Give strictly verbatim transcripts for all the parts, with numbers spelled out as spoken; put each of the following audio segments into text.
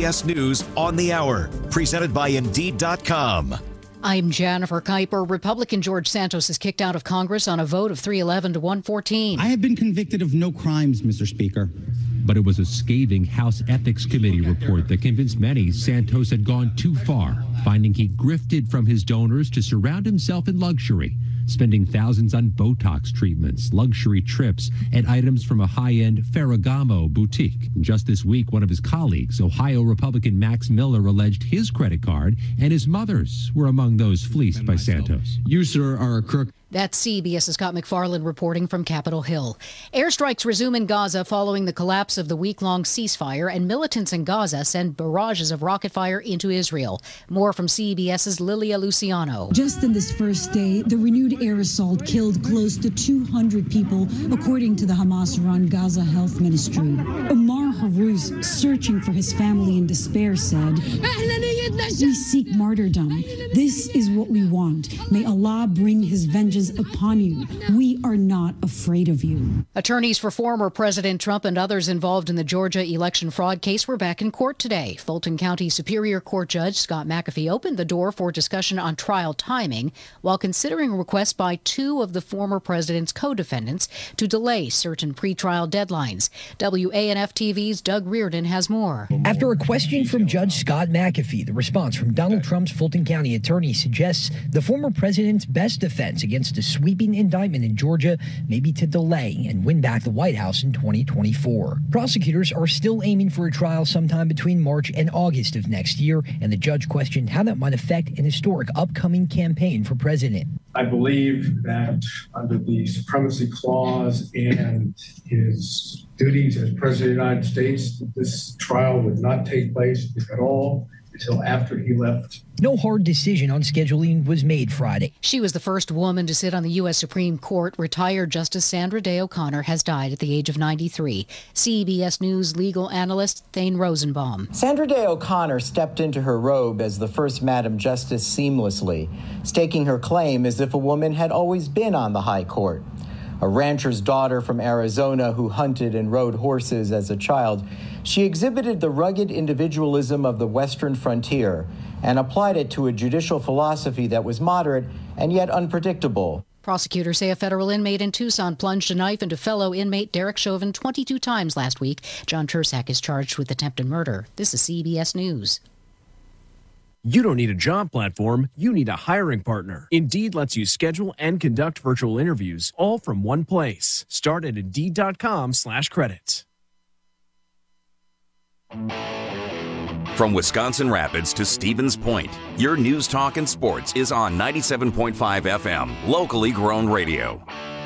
S News on the Hour, presented by Indeed dot com. I'm Jennifer Kuiper. Republican George Santos is kicked out of Congress on a vote of three eleven to one fourteen. I have been convicted of no crimes, Mister Speaker. But it was a scathing House Ethics Committee report that convinced many Santos had gone too far, finding he grifted from his donors to surround himself in luxury, spending thousands on Botox treatments, luxury trips, and items from a high-end Ferragamo boutique. Just this week, one of his colleagues, Ohio Republican Max Miller, alleged his credit card and his mother's were among those fleeced by Santos. You, sir, are a crook. That's CBS's Scott McFarland reporting from Capitol Hill. Airstrikes resume in Gaza following the collapse of the week-long ceasefire, and militants in Gaza send barrages of rocket fire into Israel. More from CBS's Lilia Luciano. Just in this first day, the renewed air assault killed close to two hundred people, according to the Hamas-run Gaza Health Ministry. Omar Harous, searching for his family in despair, said, "We seek martyrdom. This is what we want. May Allah bring his vengeance upon you. We are not afraid of you." Attorneys for former President Trump and others involved in the Georgia election fraud case were back in court today. Fulton County Superior Court Judge Scott McAfee opened the door for discussion on trial timing while considering requests by two of the former president's co-defendants to delay certain pretrial deadlines. W A N F T V's Doug Reardon has more. After a question from Judge Scott McAfee, the response from Donald Trump's Fulton County attorney suggests the former president's best defense against a sweeping indictment in Georgia may be to delay and win back the White House in twenty twenty-four. Prosecutors are still aiming for a trial sometime between March and August of next year, and the judge questioned how that might affect an historic upcoming campaign for president. I believe that under the Supremacy Clause and his duties as President of the United States, this trial would not take place, if at all, until after he left. No hard decision on scheduling was made Friday. She was the first woman to sit on the U S Supreme Court. Retired Justice Sandra Day O'Connor has died at the age of ninety-three. C B S News legal analyst Thane Rosenbaum. Sandra Day O'Connor stepped into her robe as the first Madam Justice seamlessly, staking her claim as if a woman had always been on the High Court. A rancher's daughter from Arizona who hunted and rode horses as a child, she exhibited the rugged individualism of the Western frontier and applied it to a judicial philosophy that was moderate and yet unpredictable. Prosecutors say a federal inmate in Tucson plunged a knife into fellow inmate Derek Chauvin twenty-two times last week. John Tursak is charged with attempted murder. This is C B S News. You don't need a job platform, you need a hiring partner. Indeed lets you schedule and conduct virtual interviews all from one place. Start at Indeed.com slash credits. From Wisconsin Rapids to Stevens Point, your news, talk, and sports is on ninety-seven point five F M, locally grown radio.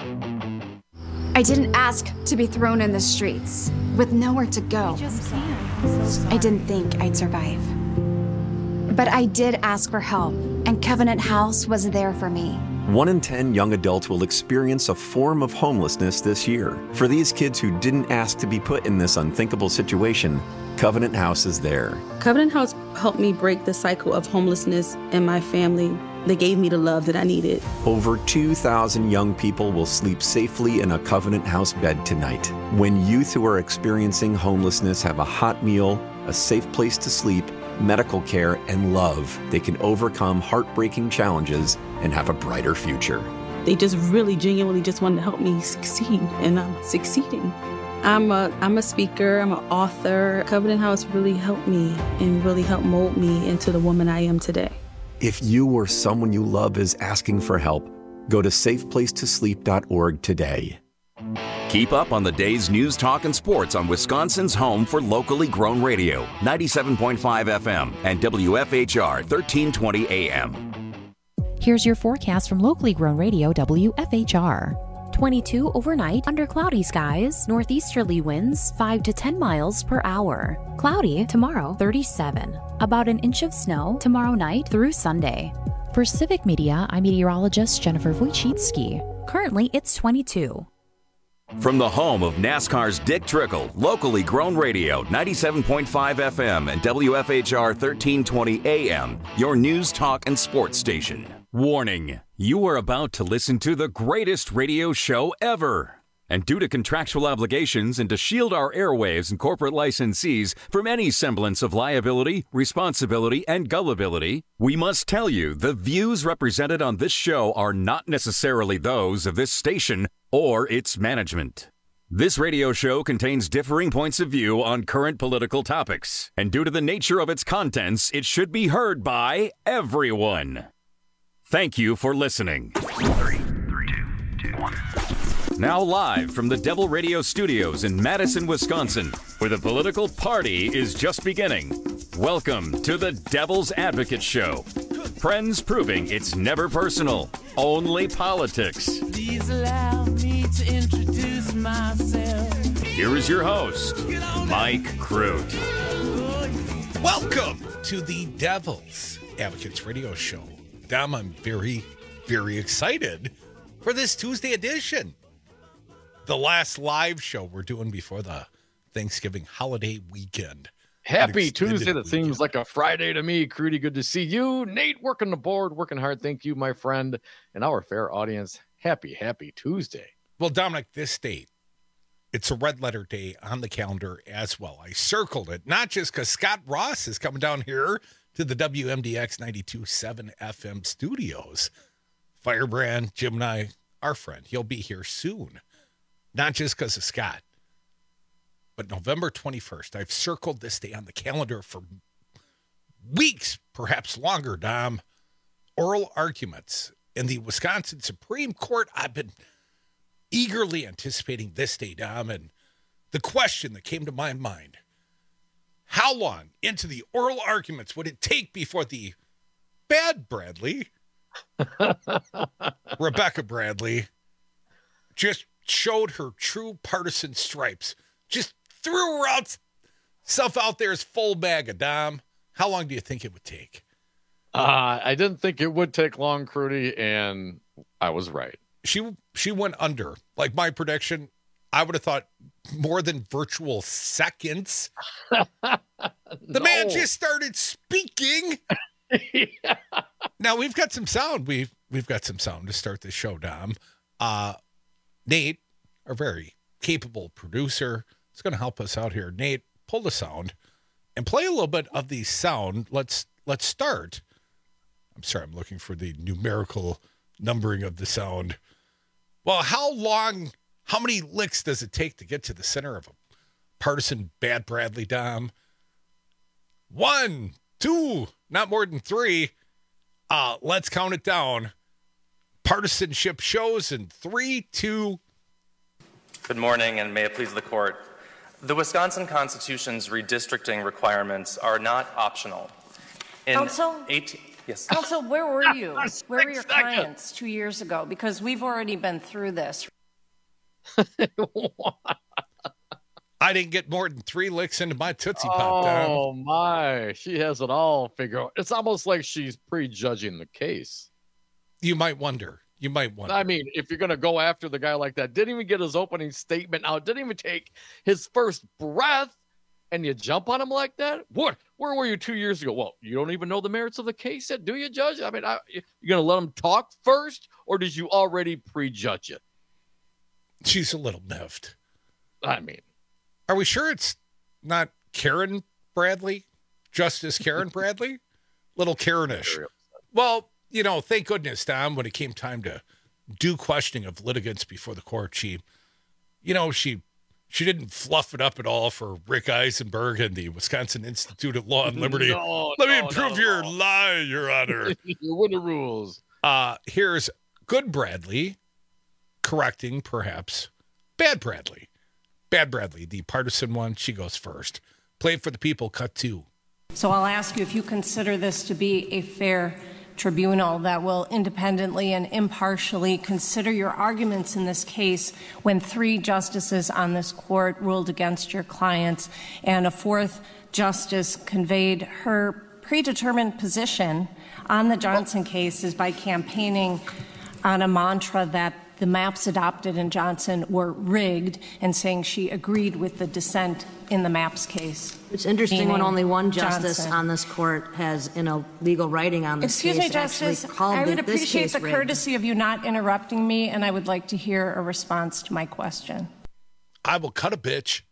I didn't ask to be thrown in the streets with nowhere to go. I didn't think I'd survive. But I did ask for help, and Covenant House was there for me. One in ten young adults will experience a form of homelessness this year. For these kids who didn't ask to be put in this unthinkable situation, Covenant House is there. Covenant House helped me break the cycle of homelessness in my family. They gave me the love that I needed. Over two thousand young people will sleep safely in a Covenant House bed tonight. When youth who are experiencing homelessness have a hot meal, a safe place to sleep, medical care, and love, they can overcome heartbreaking challenges and have a brighter future. They just really genuinely just wanted to help me succeed, and I'm succeeding. I'm a I'm a speaker, I'm an author. Covenant House really helped me and really helped mold me into the woman I am today. If you or someone you love is asking for help, go to safe place to sleep dot org today. Keep up on the day's news, talk, and sports on Wisconsin's home for locally grown radio, ninety-seven point five F M and W F H R thirteen twenty A M. Here's your forecast from locally grown radio W F H R. twenty-two overnight under cloudy skies, northeasterly winds five to ten miles per hour. Cloudy tomorrow, thirty-seven. About an inch of snow tomorrow night through Sunday. For Civic Media, I'm meteorologist Jennifer Wojcicki. Currently, it's twenty-two. From the home of NASCAR's Dick Trickle, locally grown radio, ninety-seven point five F M and W F H R thirteen twenty A M, your news, talk, and sports station. Warning, you are about to listen to the greatest radio show ever. And due to contractual obligations and to shield our airwaves and corporate licensees from any semblance of liability, responsibility, and gullibility, we must tell you the views represented on this show are not necessarily those of this station or its management. This radio show contains differing points of view on current political topics, and due to the nature of its contents, it should be heard by everyone. Thank you for listening. Three, three, two, two, one. Now live from the Devil Radio Studios in Madison, Wisconsin, where the political party is just beginning. Welcome to the Devil's Advocate Show. Friends proving it's never personal, only politics. Please allow me to introduce myself. Here is your host, Mike Crute. Welcome to the Devil's Advocates Radio Show. Dom, I'm very, very excited for this Tuesday edition. The last live show we're doing before the Thanksgiving holiday weekend. Happy Tuesday. That weekend. Seems like a Friday to me. Crudy, good to see you. Nate, working the board, working hard. Thank you, my friend. And our fair audience, happy, happy Tuesday. Well, Dominic, this date, it's a red letter day on the calendar as well. I circled it, not just because Scott Ross is coming down here to the W M D X ninety-two point seven F M studios. Firebrand, Jim and I, our friend, he'll be here soon. Not just because of Scott, but November twenty-first. I've circled this day on the calendar for weeks, perhaps longer, Dom. Oral arguments in the Wisconsin Supreme Court. I've been eagerly anticipating this day, Dom, and the question that came to my mind, how long into the oral arguments would it take before the bad Bradley, Rebecca Bradley, just showed her true partisan stripes, just threw herself out there as full bag of Dom? How long do you think it would take? Uh, I didn't think it would take long, Crudy, and I was right. She she went under. Like my prediction, I would have thought more than virtual seconds. The No. man just started speaking. Yeah. Now we've got some sound. We've we've got some sound to start this show, Dom. Uh, Nate, our very capable producer, is going to help us out here. Nate, pull the sound and play a little bit of the sound. Let's let's start. I'm sorry, I'm looking for the numerical numbering of the sound. Well, how long, how many licks does it take to get to the center of a partisan bad Bradley, Dom? One, two, not more than three. Uh, let's count it down. Partisanship shows in three, two. Good morning, and may it please the court. The Wisconsin Constitution's redistricting requirements are not optional. In Counsel? eighteen Yes. Counsel, where were you? Where were your clients two years ago? Because we've already been through this. I didn't get more than three licks into my Tootsie Pop, Dom. Oh, my. She has it all figured out. It's almost like she's prejudging the case. You might wonder. You might wonder. I mean, if you're going to go after the guy like that, didn't even get his opening statement out, didn't even take his first breath, and you jump on him like that? What? Where were you two years ago? Well, you don't even know the merits of the case yet, do you, Judge? I mean, I, you're going to let him talk first, or did you already prejudge it? She's a little miffed. I mean. Are we sure it's not Karen Bradley? Justice Karen Bradley? Little Karenish. Well, you know, thank goodness, Tom, when it came time to do questioning of litigants before the court, she, you know, she she didn't fluff it up at all for Rick Eisenberg and the Wisconsin Institute of Law and Liberty. No, Let no, me prove no, your no. lie, Your Honor. You win the rules. Uh, here's good Bradley correcting, perhaps, bad Bradley. Bad Bradley, the partisan one, she goes first. Play it for the people, cut two. So I'll ask you if you consider this to be a fair tribunal that will independently and impartially consider your arguments in this case when three justices on this court ruled against your clients and a fourth justice conveyed her predetermined position on the Johnson case is by campaigning on a mantra that the maps adopted in Johnson were rigged and saying she agreed with the dissent in the maps case. It's interesting when only one justice Johnson. on this court has, in a legal writing on this Excuse case, me, Justice, actually called I would the, this appreciate case the rigged. courtesy of you not interrupting me, and I would like to hear a response to my question. I will cut a bitch.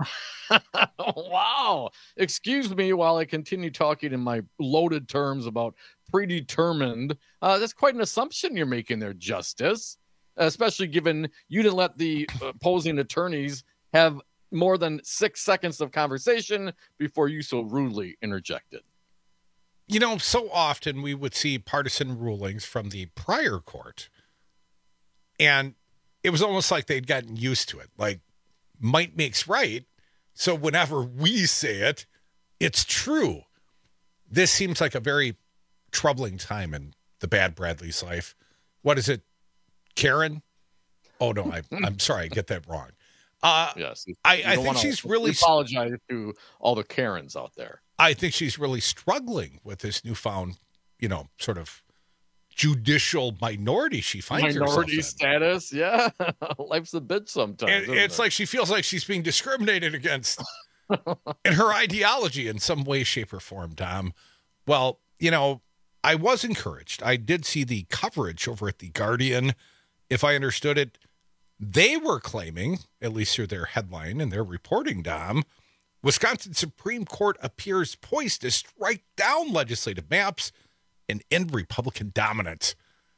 Wow. Excuse me while I continue talking in my loaded terms about predetermined. Uh, that's quite an assumption you're making there, Justice, especially given you didn't let the opposing attorneys have more than six seconds of conversation before you so rudely interjected. You know, so often we would see partisan rulings from the prior court, and it was almost like they'd gotten used to it. Like, might makes right. So whenever we say it, it's true. This seems like a very troubling time in the bad Bradley's life. What is it, Karen? Oh, no, I, I'm sorry. I get that wrong. Uh, yes, I, I think she's really... apologize to all the Karens out there. I think she's really struggling with this newfound, you know, sort of judicial minority she finds Minority herself status, yeah. Life's a bitch sometimes. And it's it? like she feels like she's being discriminated against in her ideology in some way, shape, or form, Dom. Well, you know, I was encouraged. I did see the coverage over at The Guardian. If I understood it, they were claiming, at least through their headline and their reporting, Dom, Wisconsin Supreme Court appears poised to strike down legislative maps and end Republican dominance.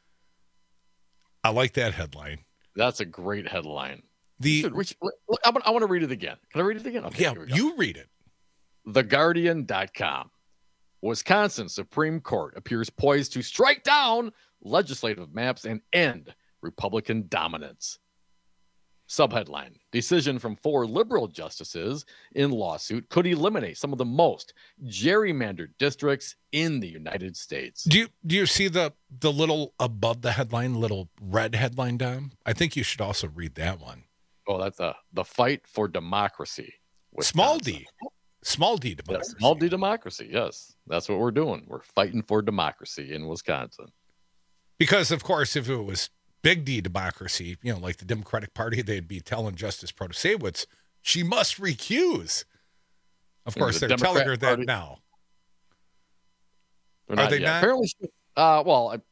I like that headline. That's a great headline. The should, we should, I, want, I want to read it again. Can I read it again? Okay, yeah, you read it. the guardian dot com. Wisconsin Supreme Court appears poised to strike down legislative maps and end Republican dominance. Subheadline: Decision from four liberal justices in lawsuit could eliminate some of the most gerrymandered districts in the United States. Do you do you see the the little above the headline, little red headline, Dom? I think you should also read that one. Oh, that's a the fight for democracy. Wisconsin. Small d, small d democracy. Yes, small d democracy. Yes, that's what we're doing. We're fighting for democracy in Wisconsin. Because of course, if it was big D democracy, you know, like the Democratic Party, they'd be telling Justice Protasewicz she must recuse. Of course, the they're Democrat telling her that Party. Now. They're Are not they yet. Not? Apparently, uh, well, I'm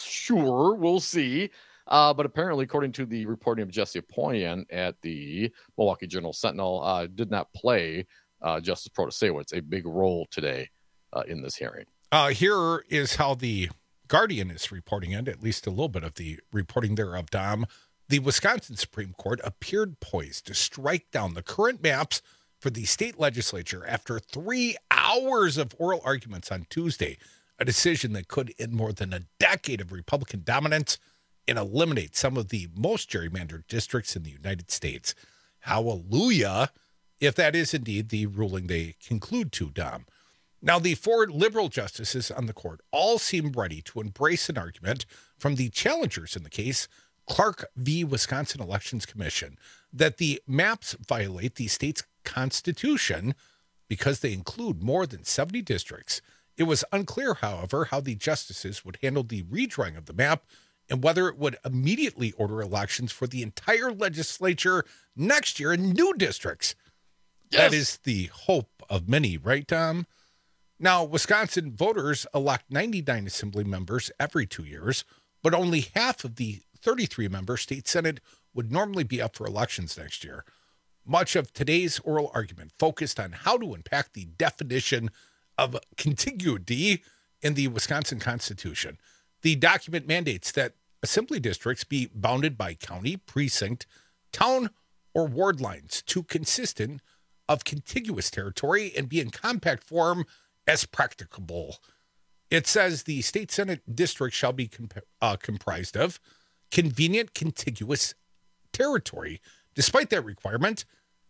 sure we'll see. Uh, but apparently, according to the reporting of Jesse Poyen at the Milwaukee Journal Sentinel, uh, did not play uh, Justice Protasewicz a big role today uh, in this hearing. Uh, here is how the Guardian is reporting it, at least a little bit of the reporting thereof, Dom. The Wisconsin Supreme Court appeared poised to strike down the current maps for the state legislature after three hours of oral arguments on Tuesday, a decision that could end more than a decade of Republican dominance and eliminate some of the most gerrymandered districts in the United States. Hallelujah, if that is indeed the ruling they conclude to, Dom. Now, the four liberal justices on the court all seem ready to embrace an argument from the challengers in the case, Clark v. Wisconsin Elections Commission, that the maps violate the state's constitution because they include more than seventy districts. It was unclear, however, how the justices would handle the redrawing of the map and whether it would immediately order elections for the entire legislature next year in new districts. Yes. That is the hope of many, right, Tom? Now, Wisconsin voters elect ninety-nine assembly members every two years, but only half of the thirty-three member state Senate would normally be up for elections next year. Much of today's oral argument focused on how to impact the definition of contiguity in the Wisconsin Constitution. The document mandates that assembly districts be bounded by county, precinct, town, or ward lines to consistent of contiguous territory and be in compact form as practicable. It says the state Senate district shall be comp- uh, comprised of convenient contiguous territory. Despite that requirement,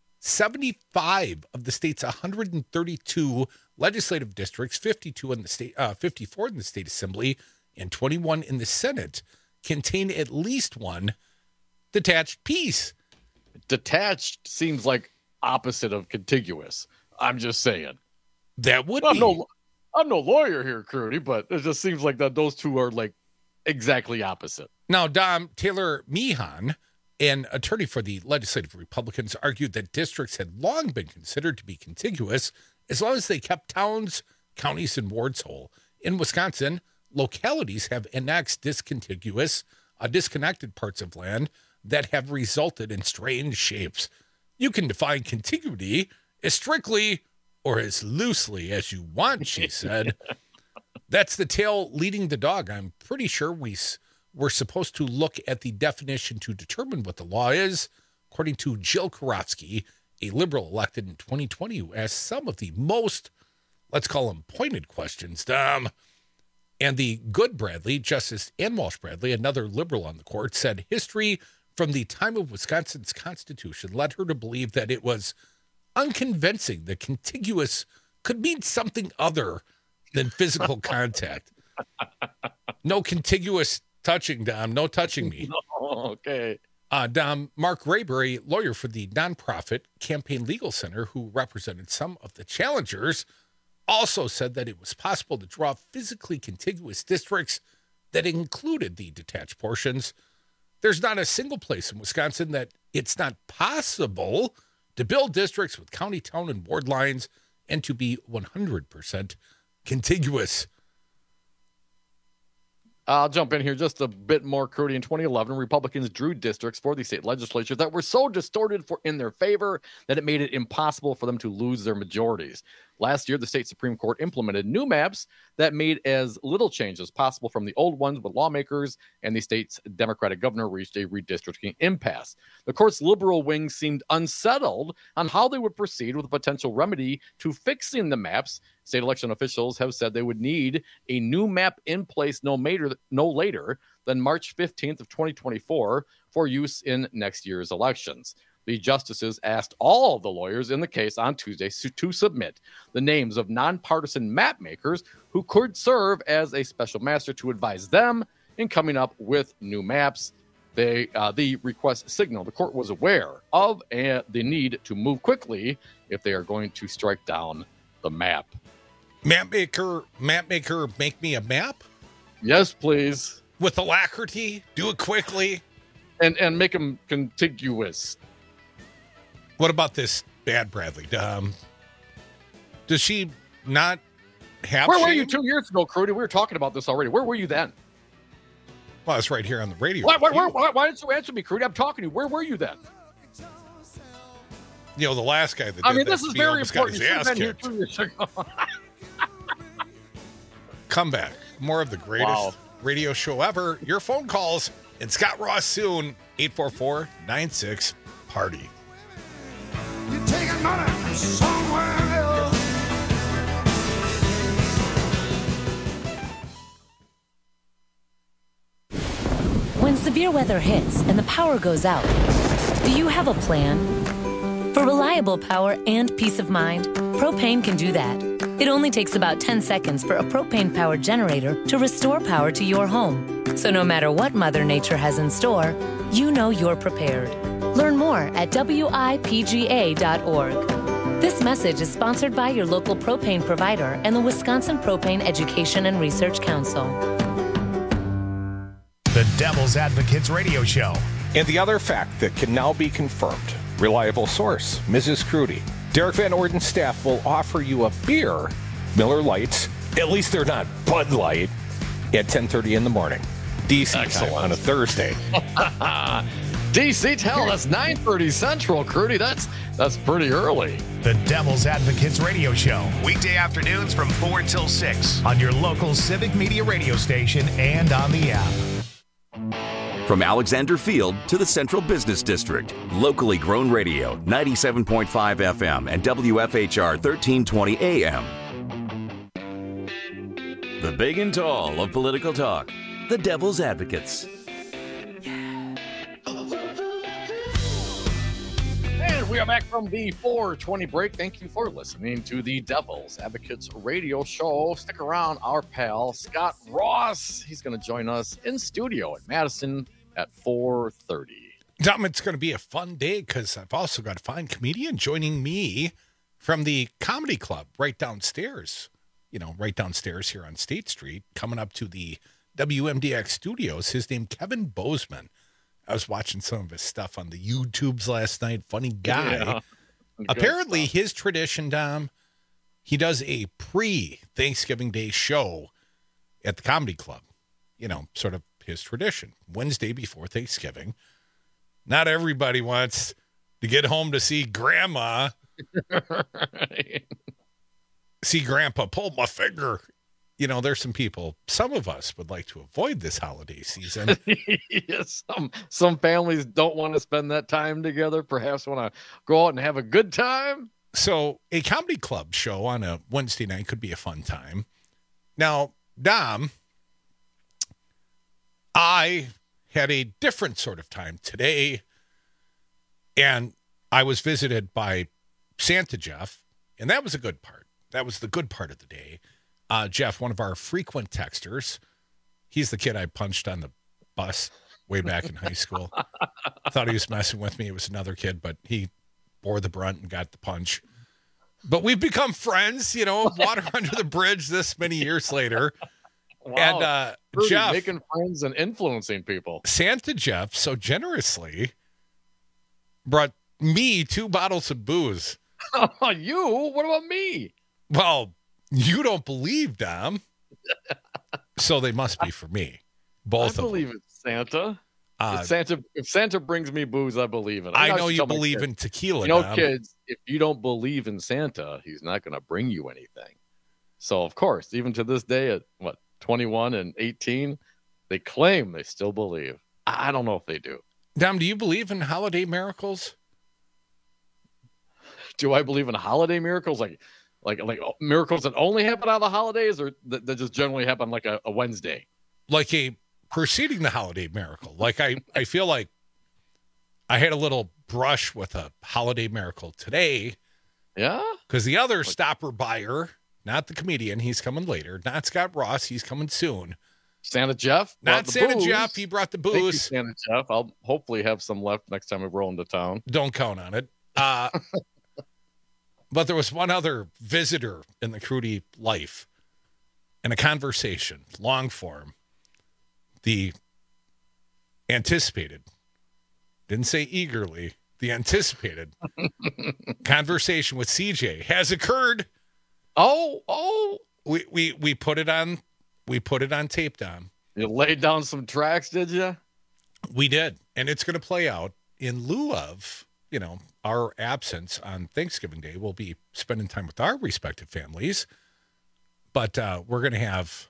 seventy-five of the state's one hundred thirty-two legislative districts, fifty-two in the state, uh, fifty-four in the state assembly, and twenty-one in the Senate contain at least one detached piece. Detached seems like opposite of contiguous. I'm just saying. That would I'm be. No, I'm no lawyer here, Crudy, but it just seems like that those two are like exactly opposite. Now, Dom, Taylor Meehan, an attorney for the legislative Republicans, argued that districts had long been considered to be contiguous as long as they kept towns, counties, and wards whole. In Wisconsin, localities have annexed discontiguous, uh, disconnected parts of land that have resulted in strange shapes. You can define contiguity as strictly or as loosely as you want, she said. That's the tail leading the dog. I'm pretty sure we, we're supposed to look at the definition to determine what the law is, according to Jill Karofsky, a liberal elected in twenty twenty, who asked some of the most, let's call them pointed questions. Um, and the good Bradley, Justice Ann Walsh Bradley, another liberal on the court, said history from the time of Wisconsin's Constitution led her to believe that it was unconvincing that contiguous could mean something other than physical contact. No contiguous touching, Dom. No touching me. Oh, okay. Uh, Dom, Mark Raybury, lawyer for the nonprofit Campaign Legal Center, who represented some of the challengers, also said that it was possible to draw physically contiguous districts that included the detached portions. There's not a single place in Wisconsin that it's not possible to build districts with county, town, and ward lines and to be one hundred percent contiguous. I'll jump in here just a bit more, Crudy. In twenty eleven, Republicans drew districts for the state legislature that were so distorted for in their favor that it made it impossible for them to lose their majorities. Last year, the state Supreme Court implemented new maps that made as little change as possible from the old ones, but lawmakers and the state's Democratic governor reached a redistricting impasse. The court's liberal wing seemed unsettled on how they would proceed with a potential remedy to fixing the maps. State election officials have said they would need a new map in place no later, no later than March fifteenth of twenty twenty-four for use in next year's elections. The justices asked all of the lawyers in the case on Tuesday to submit the names of nonpartisan map makers who could serve as a special master to advise them in coming up with new maps. They, uh, the request signaled the court was aware of uh, the need to move quickly if they are going to strike down the map. Map maker, map maker, make me a map? Yes, please. With alacrity, do it quickly. And and make them contiguous. What about this bad Bradley? Um, does she not have Where shame? were you two years ago, Crudy? We were talking about this already. Where were you then? Well, I was right here on the radio. Why, why, why, why, why didn't you answer me, Crudy? I'm talking to you. Where were you then? You know, the last guy that did I mean, that this is spiel very just got important. his You should have ass been here kicked. two years ago. Come back. More of the greatest Wow. radio show ever. Your phone calls and Scott Ross soon. eight four four, nine six, party. You're taking money somewhere else. When severe weather hits and the power goes out, do you have a plan? For reliable power and peace of mind, Propane can do that. It only takes about ten seconds for a propane-powered generator to restore power to your home. So no matter what Mother Nature has in store, you know you're prepared. Learn more at W I P G A dot org. This message is sponsored by your local propane provider and the Wisconsin Propane Education and Research Council. The Devil's Advocates Radio Show. And the other fact that can now be confirmed, reliable source, Missus Crudy. Derek Van Orden's staff will offer you a beer, Miller Lights, at least they're not Bud Light, at ten thirty in the morning. D C time on a Thursday. D C, tell us nine thirty Central, Crudy. That's that's pretty early. The Devil's Advocates Radio Show. Weekday afternoons from four till six on your local Civic Media radio station and on the app. From Alexander Field to the Central Business District, locally grown radio, ninety-seven point five F M and W F H R thirteen twenty A M. The big and tall of political talk, the Devil's Advocates. And we are back from the four twenty break. Thank you for listening to the Devil's Advocates Radio Show. Stick around, our pal Scott Ross. He's going to join us in studio at Madison at four thirty. Dom, it's going to be a fun day because I've also got a fine comedian joining me from the comedy club right downstairs, you know, right downstairs here on State Street, coming up to the W M D X studios. His name, Kevin Bozeman. I was watching some of his stuff on the YouTubes last night. Funny guy. Yeah. Apparently, his tradition, Dom, he does a pre-Thanksgiving Day show at the Comedy Club. You know, sort of his tradition. Wednesday before Thanksgiving. Not everybody wants to get home to see Grandma. See Grandpa pull my finger. You know, there's some people, some of us would like to avoid this holiday season. Yes, some some families don't want to spend that time together, perhaps want to go out and have a good time. So a comedy club show on a Wednesday night could be a fun time. Now, Dom, I had a different sort of time today, and I was visited by Santa Jeff, and that was a good part. That was the good part of the day. Uh, Jeff, one of our frequent texters, he's the kid I punched on the bus way back in high school. I thought he was messing with me. It was another kid, but he bore the brunt and got the punch. But we've become friends, you know, water under the bridge this many years later. Wow. And uh, Rudy, Jeff, making friends and influencing people. Santa Jeff so generously brought me two bottles of booze. Oh, you? What about me? Well, you don't believe, Dom. So they must be for me. Both I of believe them. it's Santa. Uh, if Santa. If Santa brings me booze, I believe it. I I'm know not you telling believe kids. in tequila, You know, Dom. kids, if you don't believe in Santa, he's not going to bring you anything. So, of course, even to this day at, what, twenty-one and eighteen, they claim they still believe. I don't know if they do. Dom, do you believe in holiday miracles? Do I believe in holiday miracles? Like, like, like miracles that only happen on the holidays, or that, that just generally happen like a, a Wednesday? Like a preceding the holiday miracle. Like I, I feel like I had a little brush with a holiday miracle today. Yeah? Because the other stopper buyer, not the comedian, he's coming later. Not Scott Ross, he's coming soon. Santa Jeff? Not Santa booze. Jeff, he brought the Thank you, booze. Santa Jeff. I'll hopefully have some left next time we roll into town. Don't count on it. Uh, but there was one other visitor in the Crudy life in a conversation, long form. The anticipated, didn't say eagerly, the anticipated conversation with C J has occurred. Oh, oh. We, we, we put it on, we put it on tape, Dom. You laid down some tracks, did you? We did. And it's going to play out in lieu of, you know, our absence on Thanksgiving Day. We'll be spending time with our respective families, but uh, we're going to have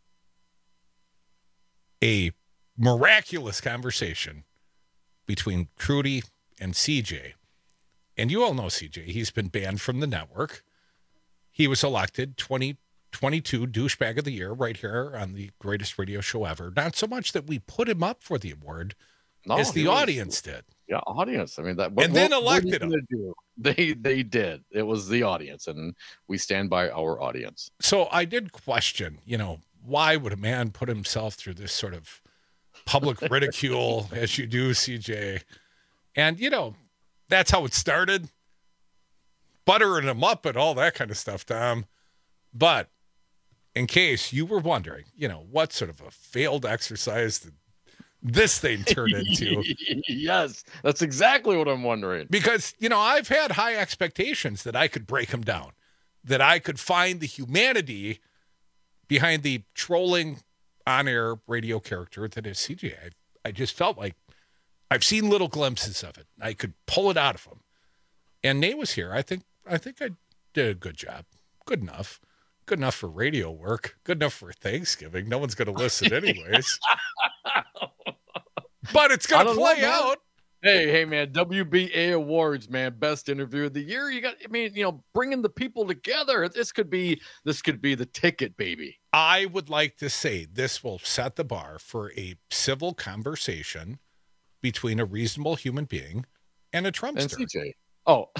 a miraculous conversation between Crudy and C J. And you all know C J. He's been banned from the network. He was elected twenty twenty-two Douchebag of the Year right here on the greatest radio show ever. Not so much that we put him up for the award No, as the he was- audience did. Yeah, audience. I mean, that. What, And then what- what are you elected him. gonna do? They they did. It was the audience, and we stand by our audience. So I did question, you know, why would a man put himself through this sort of public ridicule as you do, C J? And, you know, that's how it started. Buttering him up and all that kind of stuff, Tom. But in case you were wondering, you know, what sort of a failed exercise did this thing turn into? Yes, that's exactly what I'm wondering. Because, you know, I've had high expectations that I could break him down, that I could find the humanity behind the trolling on-air radio character that is C J. I, I just felt like I've seen little glimpses of it. I could pull it out of him. And Nate was here. I think I think I did a good job. Good enough. Good enough for radio work. Good enough for Thanksgiving. No one's going to listen anyways. But it's going to play know, out. Hey, hey, man, W B A Awards, man, best interview of the year. You got, I mean, you know, bringing the people together. This could be, this could be the ticket, baby. I would like to say this will set the bar for a civil conversation between a reasonable human being and a Trumpster. And C J. Oh,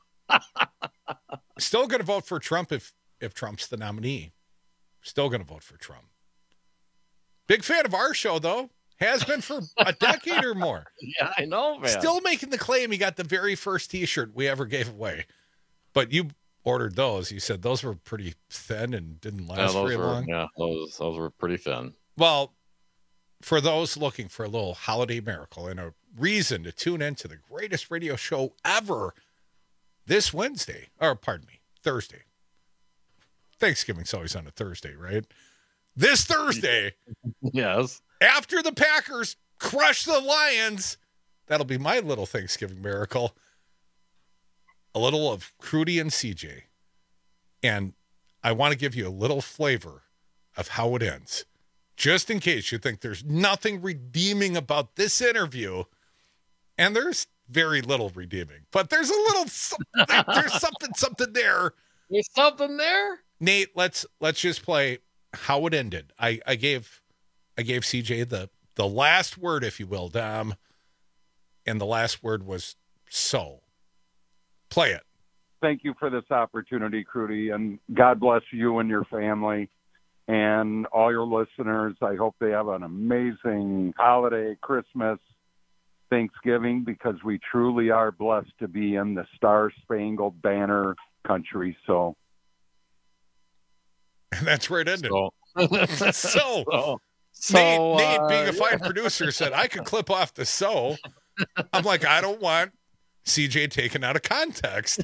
still going to vote for Trump if if Trump's the nominee. Still going to vote for Trump. Big fan of our show, though. Has been for a decade or more. Yeah, I know, man. Still making the claim he got the very first T-shirt we ever gave away. But you ordered those. You said those were pretty thin and didn't Yeah, last those very were, long. yeah, those those were pretty thin. Well, for those looking for a little holiday miracle and a reason to tune in to the greatest radio show ever this Wednesday, or pardon me, Thursday. Thanksgiving's always on a Thursday, right? This Thursday. Yes. After the Packers crush the Lions, that'll be my little Thanksgiving miracle. A little of Crudy and C J. And I want to give you a little flavor of how it ends. Just in case you think there's nothing redeeming about this interview. And there's very little redeeming. But there's a little something, there's something, something there. There's something there? Nate, let's let's just play how it ended. I, I gave I gave C J the the last word, if you will, Dom. And the last word was so. Play it. Thank you for this opportunity, Crudy, and God bless you and your family and all your listeners. I hope they have an amazing holiday, Christmas, Thanksgiving, because we truly are blessed to be in the Star-Spangled Banner country. So that's where it ended. So, so, so, Nate, so, Nate, uh, being a fine producer, said I could clip off the so. I'm like, I don't want C J taken out of context.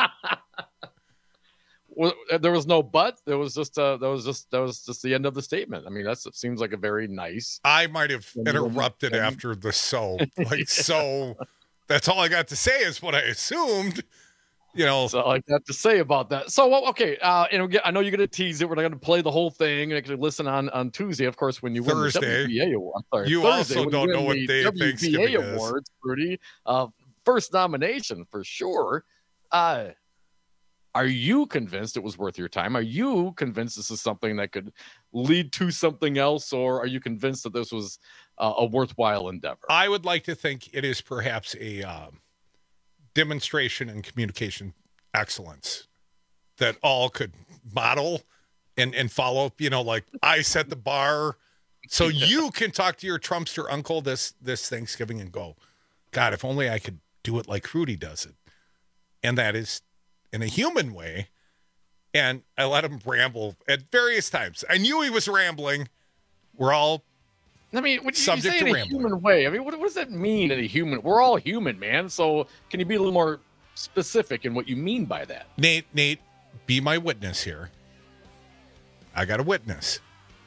Well, there was no but. There was just uh, that was just that was just the end of the statement. I mean, that's it seems like a very nice. I might have interrupted and, after the so, like yeah. so. That's all I got to say is what I assumed. You know, that's all I got to say about that. So, well, okay, uh, and I know you're going to tease it. We're not going to play the whole thing. And I can listen on, on Tuesday, of course, when you win Thursday. the W B A award. Sorry, you Thursday, also don't know what day W B A Thanksgiving awards, Rudy. Uh, first nomination for sure. Uh, are you convinced it was worth your time? Are you convinced this is something that could lead to something else, or are you convinced that this was uh, a worthwhile endeavor? I would like to think it is perhaps a um, demonstration in communication excellence that all could model and, and follow. You know, like I set the bar so yeah. you can talk to your Trumpster uncle this this Thanksgiving and go, God, if only I could do it like Crudy does it. And that is in a human way. And I let him ramble at various times. I knew he was rambling. We're all I mean, when you subject say to in a rambling. human way, I mean, what, what does that mean in a human? We're all human, man. So can you be a little more specific in what you mean by that? Nate, Nate, be my witness here. I got a witness.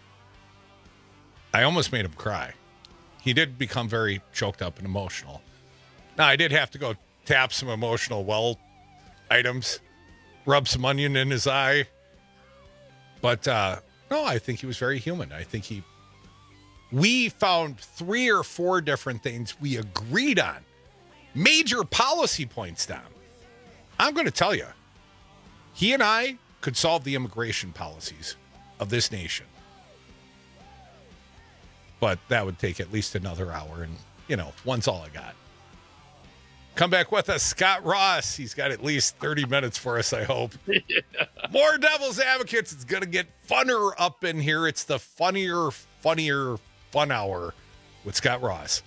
I almost made him cry. He did become very choked up and emotional. Now, I did have to go tap some emotional well items, rub some onion in his eye. But, uh, no, I think he was very human. I think he, we found three or four different things we agreed on. Major policy points down. I'm going to tell you, he and I could solve the immigration policies of this nation. But that would take at least another hour. And, you know, one's all I got. Come back with us, Scott Ross. He's got at least thirty minutes for us, I hope. Yeah. More Devil's Advocates. It's going to get funner up in here. It's the funnier, funnier, fun hour with Scott Ross.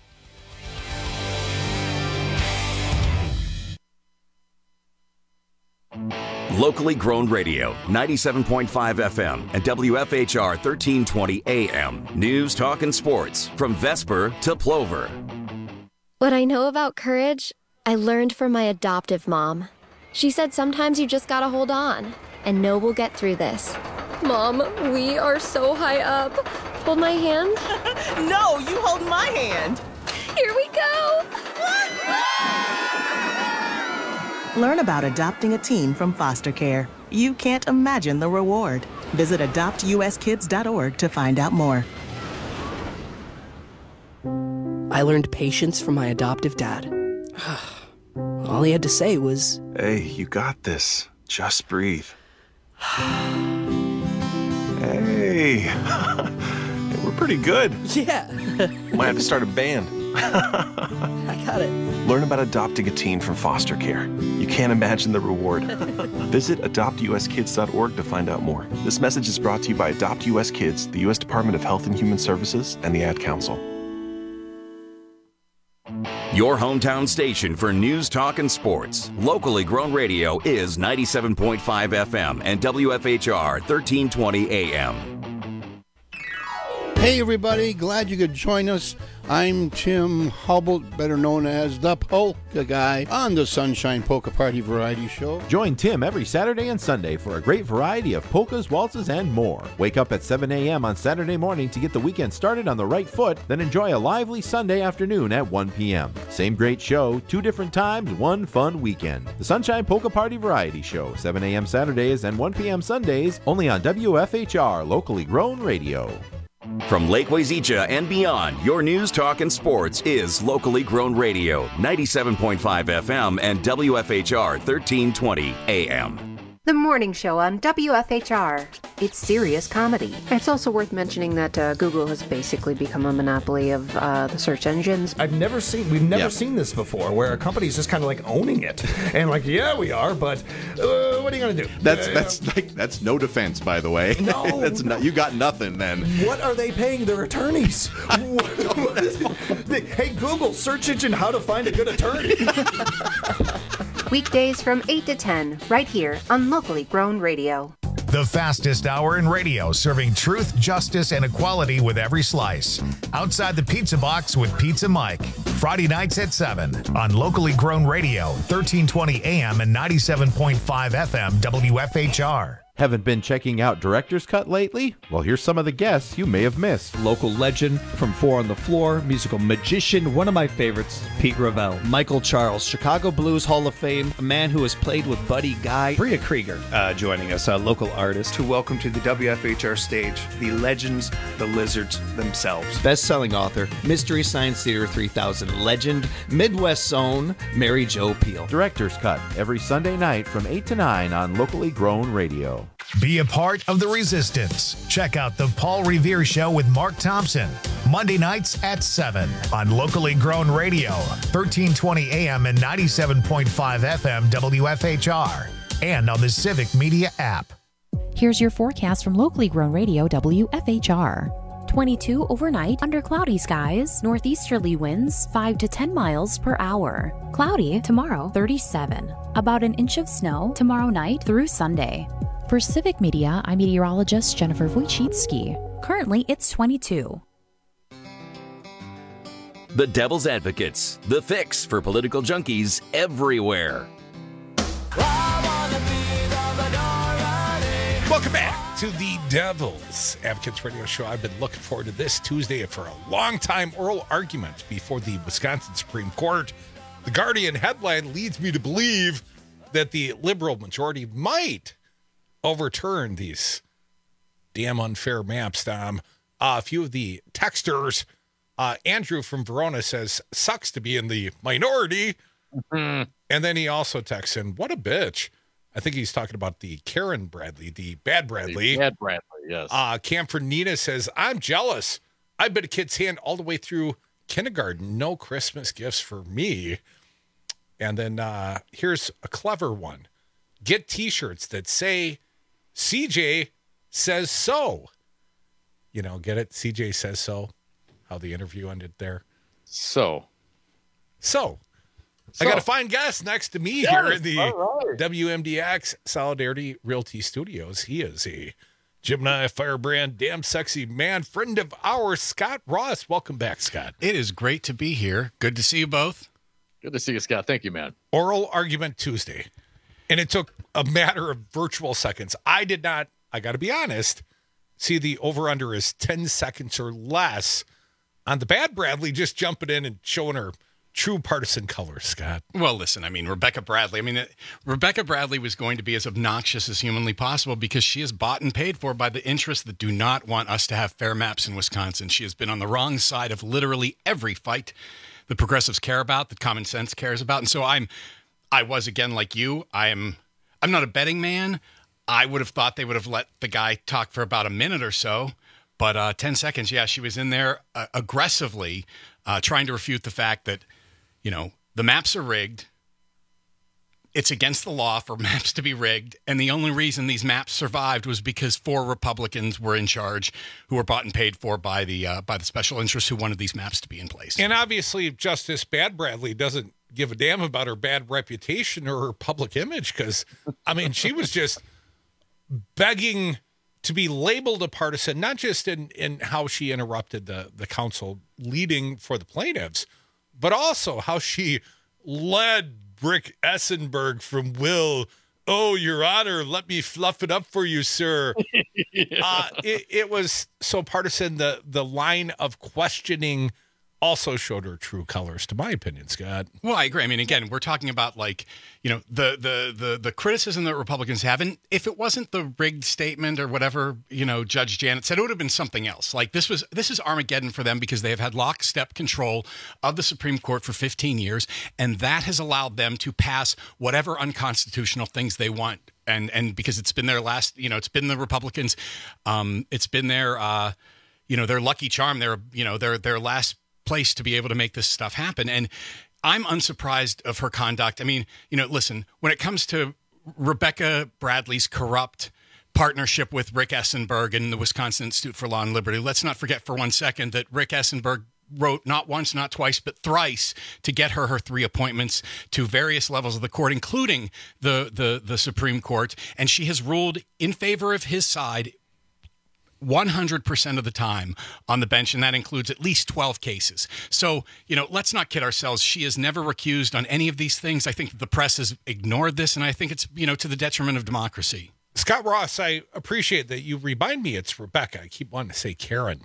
Locally grown radio, ninety-seven point five F M and W F H R thirteen twenty A M. News, talk, and sports from Vesper to Plover. What I know about courage, I learned from my adoptive mom. She said sometimes you just gotta hold on and know we'll get through this. Mom, we are so high up. Hold my hand. No, you hold my hand. Here we go. Learn about adopting a teen from foster care. You can't imagine the reward. Visit adopt u s kids dot org to find out more. I learned patience from my adoptive dad. All he had to say was, "Hey, you got this. Just breathe." Hey, we're pretty good. Yeah. Might have to start a band. I got it. Learn about adopting a teen from foster care. You can't imagine the reward. Visit adopt u s kids dot org to find out more. This message is brought to you by Adopt U S Kids, the U S Department of Health and Human Services, and the Ad Council. Your hometown station for news, talk, and sports. Locally grown radio is ninety-seven point five F M and W F H R thirteen twenty A M. Hey everybody, glad you could join us. I'm Tim Hubble, better known as the Polka Guy, on the Sunshine Polka Party Variety Show. Join Tim every Saturday and Sunday for a great variety of polkas, waltzes, and more. Wake up at seven a.m. on Saturday morning to get the weekend started on the right foot, then enjoy a lively Sunday afternoon at one p.m. Same great show, two different times, one fun weekend. The Sunshine Polka Party Variety Show, seven a.m. Saturdays and one p.m. Sundays, only on W F H R, locally grown radio. From Lake Wazeecha and beyond, your news, talk, and sports is locally grown radio, ninety-seven point five F M and W F H R thirteen twenty A M. The morning show on W F H R. It's serious comedy. It's also worth mentioning that uh, Google has basically become a monopoly of uh, the search engines. I've never seen, we've never yeah. seen this before, where a company's just kind of like owning it. And like, yeah, we are, but uh, what are you going to do? That's uh, that's like that's no defense, by the way. No. that's not, you got nothing then. What are they paying their attorneys? what, what is, they, hey, Google, search engine, how to find a good attorney. Weekdays from eight to ten, right here on Locally Grown Radio. The fastest hour in radio, serving truth, justice, and equality with every slice. Outside the Pizza Box with Pizza Mike. Friday nights at seven on Locally Grown Radio, thirteen twenty A M and ninety-seven point five F M W F H R. Haven't been checking out Director's Cut lately? Well, here's some of the guests you may have missed. Local legend from Four on the Floor, musical magician, one of my favorites, Pete Ravel. Michael Charles, Chicago Blues Hall of Fame, a man who has played with Buddy Guy. Bria Krieger uh, joining us, a local artist. To welcome to the W F H R stage, the legends, the lizards themselves. Best-selling author, Mystery Science Theater three thousand legend, Midwest's own, Mary Jo Peil. Director's Cut, every Sunday night from eight to nine on Locally Grown Radio. Be a part of the resistance. Check out the Paul Revere Show with Mark Thompson. Monday nights at seven on Locally Grown Radio, thirteen twenty A M and ninety-seven point five F M W F H R, and on the Civic Media app. Here's your forecast from Locally Grown Radio W F H R. twenty-two overnight under cloudy skies, northeasterly winds five to ten miles per hour. Cloudy tomorrow, thirty-seven. About an inch of snow tomorrow night through Sunday. For Civic Media, I'm meteorologist Jennifer Wojcicki. Currently, it's twenty-two. The Devil's Advocates, the fix for political junkies everywhere. Welcome back to the Devil's Advocates Radio Show. I've been looking forward to this Tuesday for a long time. Oral argument before the Wisconsin Supreme Court. The Guardian headline leads me to believe that the liberal majority might overturn these damn unfair maps, Tom. Uh, a few of the texters, uh, Andrew from Verona says, sucks to be in the minority. Mm-hmm. And then he also texts in, what a bitch. I think he's talking about the Karen Bradley, the bad Bradley. The bad Bradley, yes. Uh, Camford Nina says, I'm jealous. I bit a kid's hand all the way through kindergarten. No Christmas gifts for me. And then uh, here's a clever one. Get T-shirts that say, C J says so. You know, get it? C J says so. How the interview ended there. So. So. So. I got a fine guest next to me yes, here in the right. W M D X Solidarity Realty Studios. He is a Gemini Firebrand, damn sexy man, friend of ours, Scott Ross. Welcome back, Scott. It is great to be here. Good to see you both. Good to see you, Scott. Thank you, man. Oral Argument Tuesday. And it took a matter of virtual seconds. I did not, I got to be honest, see the over-under is ten seconds or less on the bad Bradley just jumping in and showing her true partisan colors, Scott. Well, listen, I mean, Rebecca Bradley, I mean, it, Rebecca Bradley was going to be as obnoxious as humanly possible because she is bought and paid for by the interests that do not want us to have fair maps in Wisconsin. She has been on the wrong side of literally every fight the progressives care about, that common sense cares about. And so I'm, I was, again, like you, I am, I'm not a betting man. I would have thought they would have let the guy talk for about a minute or so. But uh, ten seconds, yeah, she was in there uh, aggressively uh, trying to refute the fact that, you know, the maps are rigged. It's against the law for maps to be rigged. And the only reason these maps survived was because four Republicans were in charge who were bought and paid for by the uh, by the special interests who wanted these maps to be in place. And obviously, Justice Bad Bradley doesn't give a damn about her bad reputation or her public image because, I mean, she was just begging to be labeled a partisan, not just in, in how she interrupted the, the counsel leading for the plaintiffs, but also how she led Rick Essenberg from Will. Oh, Your Honor, let me fluff it up for you, sir. yeah. uh, it, it was so partisan. The, the line of questioning also showed her true colors, to my opinion, Scott. Well, I agree. I mean, again, we're talking about like, you know, the the the the criticism that Republicans have, and if it wasn't the rigged statement or whatever, you know, Judge Janet said, it would have been something else. Like this was this is Armageddon for them because they have had lockstep control of the Supreme Court for fifteen years, and that has allowed them to pass whatever unconstitutional things they want. And and because it's been their last, you know, it's been the Republicans, um, it's been their, uh, you know, their lucky charm, their, you know, their their last place to be able to make this stuff happen. And I'm unsurprised of her conduct. I mean, you know, listen, when it comes to Rebecca Bradley's corrupt partnership with Rick Essenberg and the Wisconsin Institute for Law and Liberty, let's not forget for one second that Rick Essenberg wrote not once, not twice, but thrice to get her her three appointments to various levels of the court, including the the the Supreme Court. And she has ruled in favor of his side one hundred percent of the time on the bench, and that includes at least twelve cases. So, you know, let's not kid ourselves. She is never recused on any of these things. I think the press has ignored this, and I think it's, you know, to the detriment of democracy. Scott Ross, I appreciate that you remind me it's Rebecca. I keep wanting to say Karen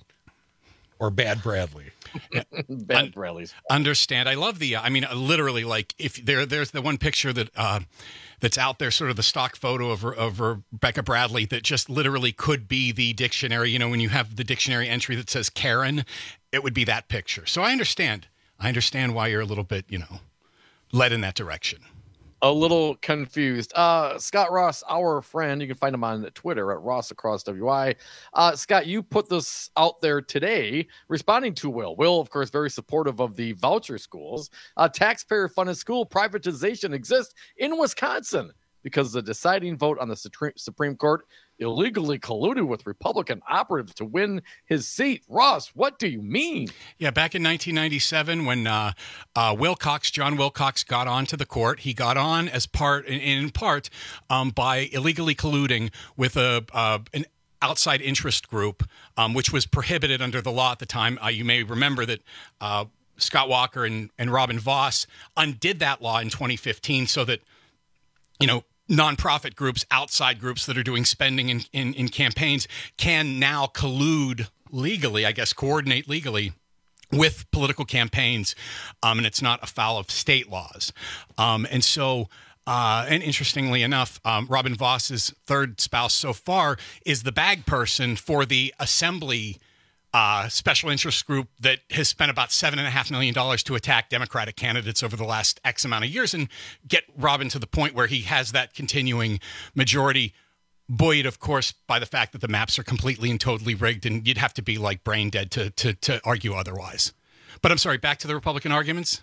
or Bad Bradley. Yeah. Bad Bradley's. Understand. I love the, I mean, literally, like, if there, there's the one picture that, uh, that's out there, sort of the stock photo of, of Rebecca Bradley that just literally could be the dictionary. You know, when you have the dictionary entry that says Karen, it would be that picture. So I understand. I understand why you're a little bit, you know, led in that direction. A little confused. Uh, Scott Ross, our friend, you can find him on Twitter at Ross Across W I. Uh, Scott, you put this out there today responding to Will. Will, of course, very supportive of the voucher schools. Uh, taxpayer-funded school privatization exists in Wisconsin because the deciding vote on the Supreme Court illegally colluded with Republican operatives to win his seat. Ross, what do you mean? Yeah, back in nineteen ninety-seven, when uh, uh, Wilcox, John Wilcox, got on to the court, he got on as part, in, in part, um, by illegally colluding with a uh, an outside interest group, um, which was prohibited under the law at the time. Uh, you may remember that uh, Scott Walker and, and Robin Voss undid that law in twenty fifteen so that, you know, nonprofit groups, outside groups that are doing spending in, in, in campaigns can now collude legally, I guess, coordinate legally with political campaigns. Um, and it's not afoul of state laws. Um, and so, uh, and interestingly enough, um, Robin Voss's third spouse so far is the bag person for the Assembly Uh, special interest group that has spent about seven and a half million dollars to attack Democratic candidates over the last X amount of years and get Robin to the point where he has that continuing majority, buoyed, of course, by the fact that the maps are completely and totally rigged, and you'd have to be like brain dead to to, to argue otherwise. But I'm sorry, back to the Republican arguments.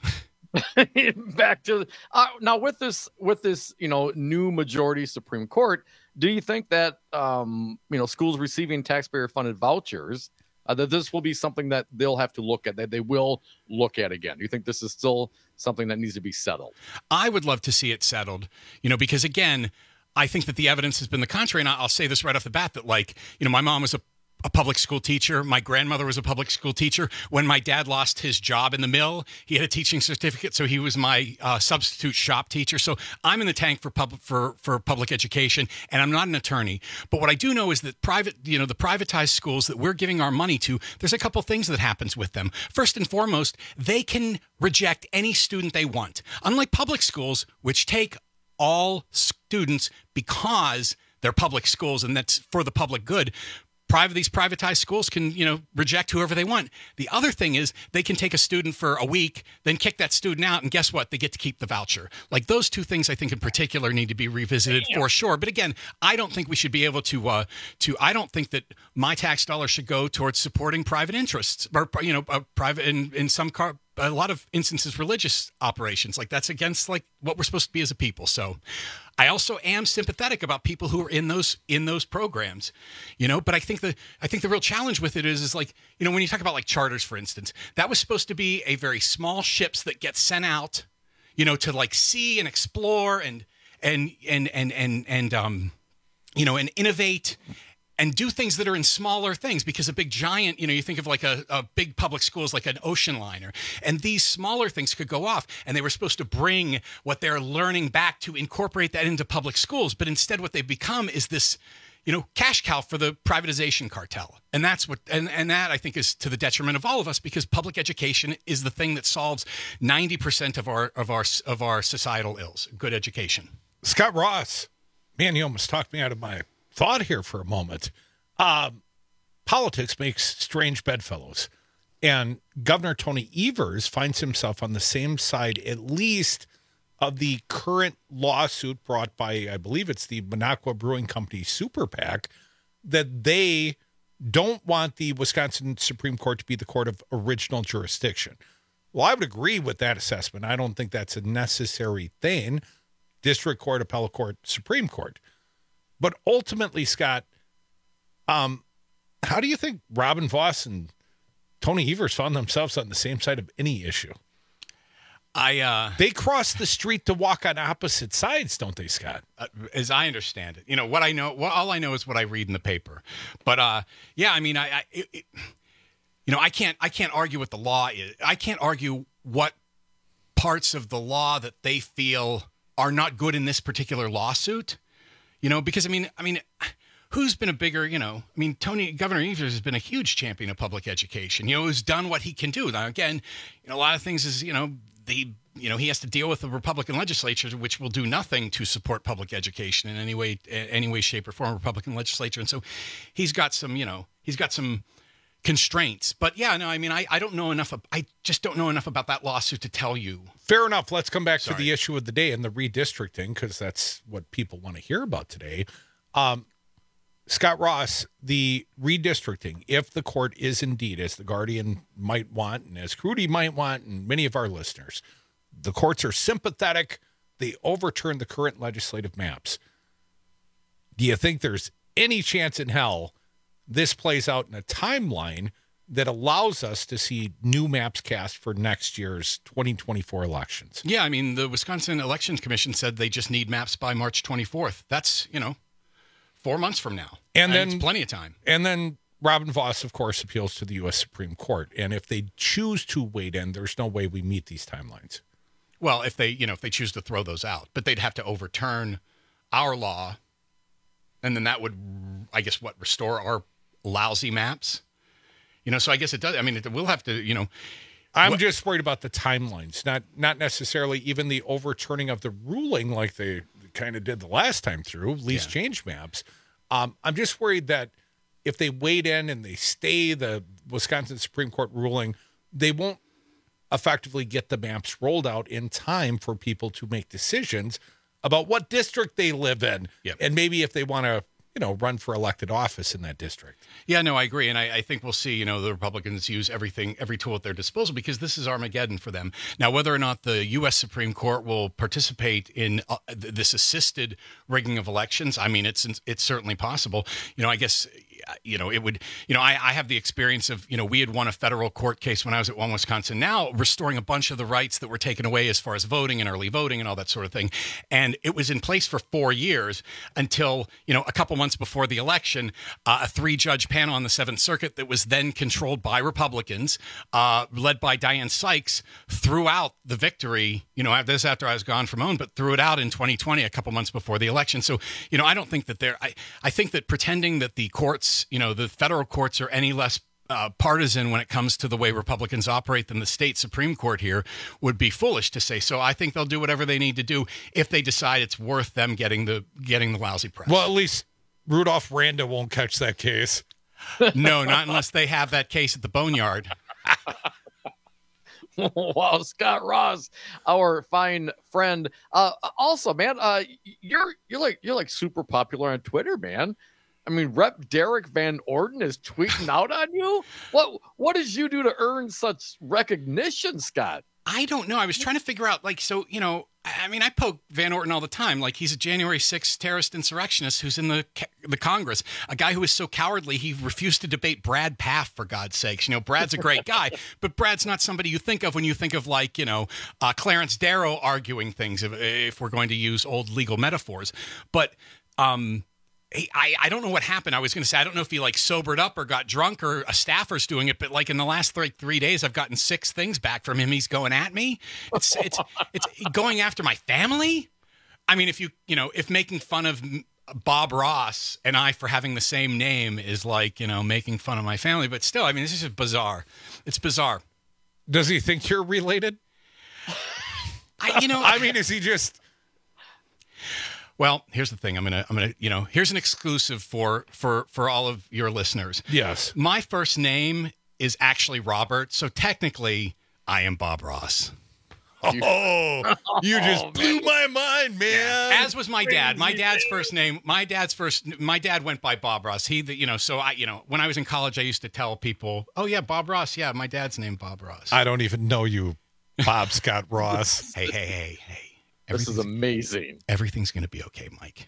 Back to uh, now with this with this you know new majority Supreme Court. Do you think that um, you know schools receiving taxpayer funded vouchers, Uh, that this will be something that they'll have to look at, that they will look at again? Do you think this is still something that needs to be settled? I would love to see it settled, you know, because again, I think that the evidence has been the contrary. And I'll say this right off the bat, that like, you know, my mom was a a public school teacher. My grandmother was a public school teacher. When my dad lost his job in the mill, he had a teaching certificate, so he was my uh, substitute shop teacher. So I'm in the tank for public for for public education, and I'm not an attorney. But what I do know is that private, you know, the privatized schools that we're giving our money to, there's a couple things that happens with them. First and foremost, they can reject any student they want, unlike public schools, which take all students because they're public schools and that's for the public good. Private, these privatized schools can, you know, reject whoever they want. The other thing is they can take a student for a week, then kick that student out, and guess what? They get to keep the voucher. Like those two things, I think in particular need to be revisited for sure. But again, I don't think we should be able to, uh, to. I don't think that my tax dollars should go towards supporting private interests or, you know, uh, private in in some car. A lot of instances, religious operations. Like that's against like what we're supposed to be as a people. So I also am sympathetic about people who are in those in those programs, you know, but I think the I think the real challenge with it is is like, you know, when you talk about like charters, for instance, that was supposed to be a very small ships that get sent out, you know, to like see and explore and and and and and and um you know and innovate and do things that are in smaller things, because a big giant, you know, you think of like a, a big public schools like an ocean liner, and these smaller things could go off, and they were supposed to bring what they're learning back to incorporate that into public schools. But instead what they've become is this, you know, cash cow for the privatization cartel. And that's what, and, and that I think is to the detriment of all of us, because public education is the thing that solves ninety percent of our, of our, of our societal ills. Good education. Scott Ross, man, you almost talked me out of my thought here for a moment. Um, politics makes strange bedfellows. And Governor Tony Evers finds himself on the same side, at least, of the current lawsuit brought by, I believe it's the Minocqua Brewing Company Super PAC, that they don't want the Wisconsin Supreme Court to be the court of original jurisdiction. Well, I would agree with that assessment. I don't think that's a necessary thing. District Court, Appellate Court, Supreme Court. But ultimately, Scott, um, how do you think Robin Vos and Tony Evers found themselves on the same side of any issue? I uh, they cross the street to walk on opposite sides, don't they, Scott? Uh, as I understand it, you know what I know. Well, all I know is what I read in the paper. But uh, yeah, I mean, I, I it, it, you know, I can't, I can't argue what the law is. I can't argue what parts of the law that they feel are not good in this particular lawsuit. You know, because I mean, I mean. Who's been a bigger, you know, I mean, Tony, Governor Evers has been a huge champion of public education, you know, who's done what he can do. Now, again, you know, a lot of things is, you know, the, you know, he has to deal with the Republican legislature, which will do nothing to support public education in any way, any way, shape or form, Republican legislature. And so he's got some, you know, he's got some constraints. But yeah, no, I mean, I, I don't know enough. Of, I just don't know enough about that lawsuit to tell you. Fair enough. Let's come back Sorry. to the issue of the day and the redistricting, because that's what people want to hear about today. Um, Scott Ross, the redistricting, if the court is indeed, as the Guardian might want, and as Crudy might want, and many of our listeners, the courts are sympathetic. They overturn the current legislative maps. Do you think there's any chance in hell this plays out in a timeline that allows us to see new maps cast for next year's twenty twenty-four elections? Yeah, I mean, the Wisconsin Elections Commission said they just need maps by March twenty-fourth. That's, you know, four months from now. And I mean, then it's plenty of time. And then Robin Vos, of course, appeals to the U S Supreme Court. And if they choose to wait in, there's no way we meet these timelines. Well, if they, you know, if they choose to throw those out, but they'd have to overturn our law. And then that would, I guess, what, restore our lousy maps? You know, so I guess it does. I mean, it, we'll have to, you know. I'm what, just worried about the timelines, not not necessarily even the overturning of the ruling like they kind of did the last time through, least yeah. change maps. Um, I'm just worried that if they wade in and they stay the Wisconsin Supreme Court ruling, they won't effectively get the maps rolled out in time for people to make decisions about what district they live in. Yep. And maybe if they want to, you know, run for elected office in that district. Yeah, no, I agree. And I, I think we'll see, you know, the Republicans use everything, every tool at their disposal, because this is Armageddon for them. Now, whether or not the U S Supreme Court will participate in uh, this assisted rigging of elections, I mean, it's it's certainly possible. You know, I guess, you know, it would, you know, I, I have the experience of, you know, we had won a federal court case when I was at One Wisconsin Now, restoring a bunch of the rights that were taken away as far as voting and early voting and all that sort of thing. And it was in place for four years until, you know, a couple months before the election, uh, a three-judge panel on the Seventh Circuit that was then controlled by Republicans, uh, led by Diane Sykes, threw out the victory, you know, this after I was gone from OWN, but threw it out in twenty twenty, a couple months before the election. So, you know, I don't think that they're, I, I think that pretending that the courts, you know, the federal courts are any less uh, partisan when it comes to the way Republicans operate than the state Supreme Court here would be foolish to say. So I think they'll do whatever they need to do if they decide it's worth them getting the getting the lousy press. Well, at least Rudolph Randa won't catch that case. No, not unless they have that case at the Boneyard. Wow, Scott Ross, our fine friend. Uh, also, man, uh, you're you're like you're like super popular on Twitter, man. I mean, Rep Derek Van Orden is tweeting out on you. What what did you do to earn such recognition, Scott? I don't know. I was trying to figure out, like, so, you know, I mean, I poke Van Orden all the time. Like, he's a January sixth terrorist insurrectionist who's in the the Congress, a guy who is so cowardly he refused to debate Brad Pfaff, for God's sakes. You know, Brad's a great guy, but Brad's not somebody you think of when you think of, like, you know, uh, Clarence Darrow arguing things, if, if we're going to use old legal metaphors. But, um, I, I don't know what happened. I was going to say, I don't know if he like sobered up or got drunk or a staffer's doing it, but like in the last three, three days, I've gotten six things back from him. He's going at me. It's, it's, it's going after my family. I mean, if you, you know, if making fun of Bob Ross and I for having the same name is like, you know, making fun of my family, but still, I mean, this is just bizarre. It's bizarre. Does he think you're related? I, you know, I mean, is he just... Well, here's the thing. I'm gonna, I'm gonna, you know, here's an exclusive for for for all of your listeners. Yes, my first name is actually Robert, so technically, I am Bob Ross. Oh, you just blew my mind, man. Yeah. As was my dad. My dad's first name. My dad's first. My dad went by Bob Ross. He, the, you know, so I, you know, when I was in college, I used to tell people, "Oh yeah, Bob Ross. Yeah, my dad's name, Bob Ross." I don't even know you, Bob Scott Ross. Hey, hey, hey, hey. This is amazing. Everything's going to be okay, Mike.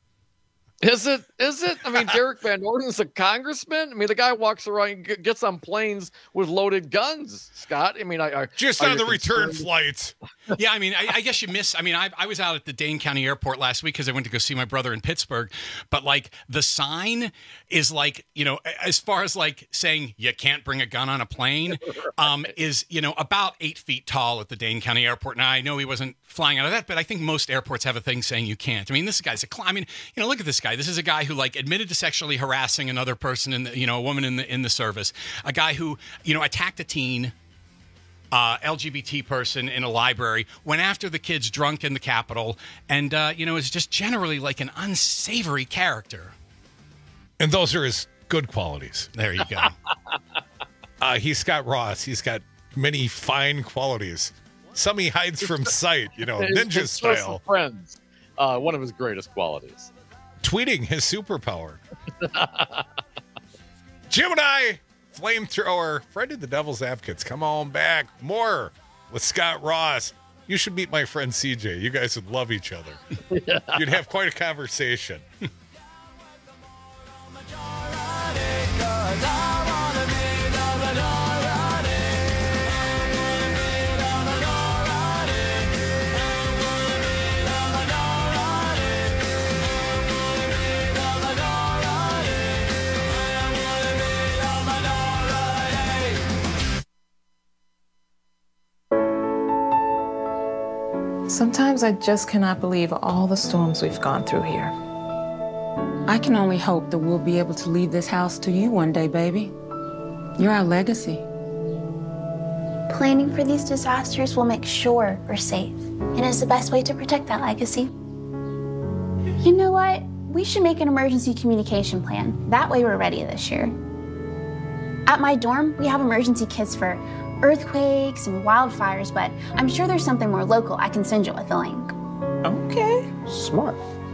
Is it? Is it? I mean, Derek Van Orden's a congressman. I mean, the guy walks around, g- gets on planes with loaded guns. Scott. I mean, I, I just on the return flights. Yeah, I mean, I, I guess you miss. I mean, I, I was out at the Dane County Airport last week because I went to go see my brother in Pittsburgh. But like the sign is like, you know, as far as like saying you can't bring a gun on a plane, um, is you know about eight feet tall at the Dane County Airport. Now I know he wasn't flying out of that, but I think most airports have a thing saying you can't. I mean, this guy's a. Cl- I mean, you know, look at this guy. This is a guy who like admitted to sexually harassing another person in the, you know, a woman in the in the service. A guy who, you know, attacked a teen, uh, L G B T person in a library, went after the kids drunk in the Capitol, and uh, you know, is just generally like an unsavory character. And those are his good qualities. There you go. uh, he's Scott Ross. He's got many fine qualities. Some he hides from sight, you know, ninja his style. Friends, uh, one of his greatest qualities. Tweeting his superpower. Gemini, flamethrower, friend of the Devil's Advocates. Come on back. More with Scott Ross. You should meet my friend C J. You guys would love each other. Yeah. You'd have quite a conversation. Sometimes I just cannot believe all the storms we've gone through here. I can only hope that we'll be able to leave this house to you one day, baby. You're our legacy. Planning for these disasters will make sure we're safe, and is the best way to protect that legacy. You know what? We should make an emergency communication plan. That way we're ready this year. At my dorm, we have emergency kits for earthquakes and wildfires, but I'm sure there's something more local I can send you with a link. Okay. Smart.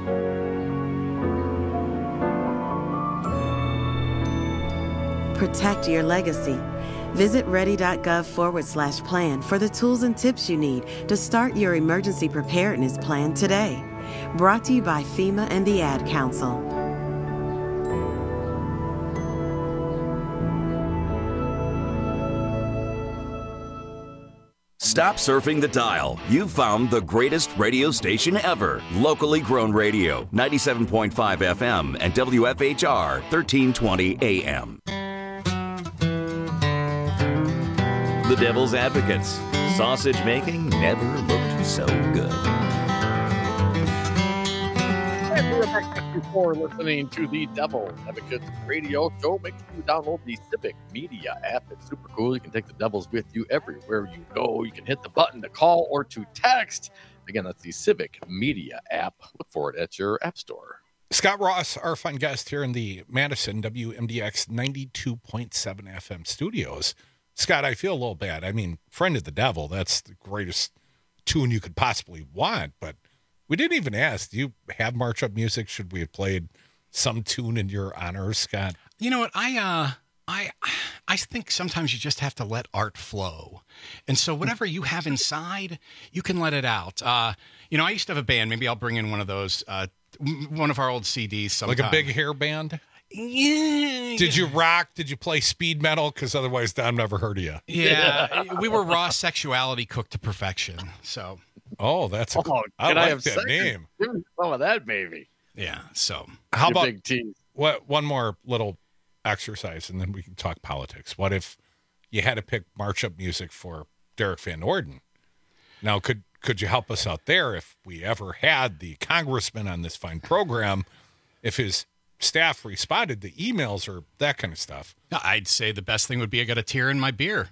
Protect your legacy. Visit ready.gov forward slash plan for the tools and tips you need to start your emergency preparedness plan today. Brought to you by FEMA and the Ad Council. Stop surfing the dial. You've found the greatest radio station ever. Locally grown radio, ninety-seven point five F M and W F H R, thirteen twenty A M. The Devil's Advocates. Sausage making never looked so good. And we're back before listening to the Devil Advocates radio show. Make sure you download the Civic Media app. It's super cool. You can take the Devils with you everywhere you go. You can hit the button to call or to text. Again, that's the Civic Media app. Look for it at your app store. Scott Ross, our fun guest here in the Madison W M D X ninety-two point seven F M studios. Scott, I feel a little bad. I mean, Friend of the Devil, that's the greatest tune you could possibly want, but we didn't even ask. Do you have march-up music? Should we have played some tune in your honor, Scott? You know what? I uh, I I think sometimes you just have to let art flow. And so whatever you have inside, you can let it out. Uh, you know, I used to have a band. Maybe I'll bring in one of those, uh, one of our old C Ds sometime. Like a big hair band? Yeah. Did you rock? Did you play speed metal? Because otherwise, I've never heard of you. Yeah. We were raw sexuality cooked to perfection. So. Oh, that's a oh, cool. I can like I have that sex? name. Give me some of that, baby. Yeah. So how Your about big tease. what? One more little exercise, and then we can talk politics. What if you had to pick march up music for Derek Van Orden? Now, could could you help us out there if we ever had the congressman on this fine program? If his staff responded to emails or that kind of stuff, I'd say the best thing would be I got a tear in my beer.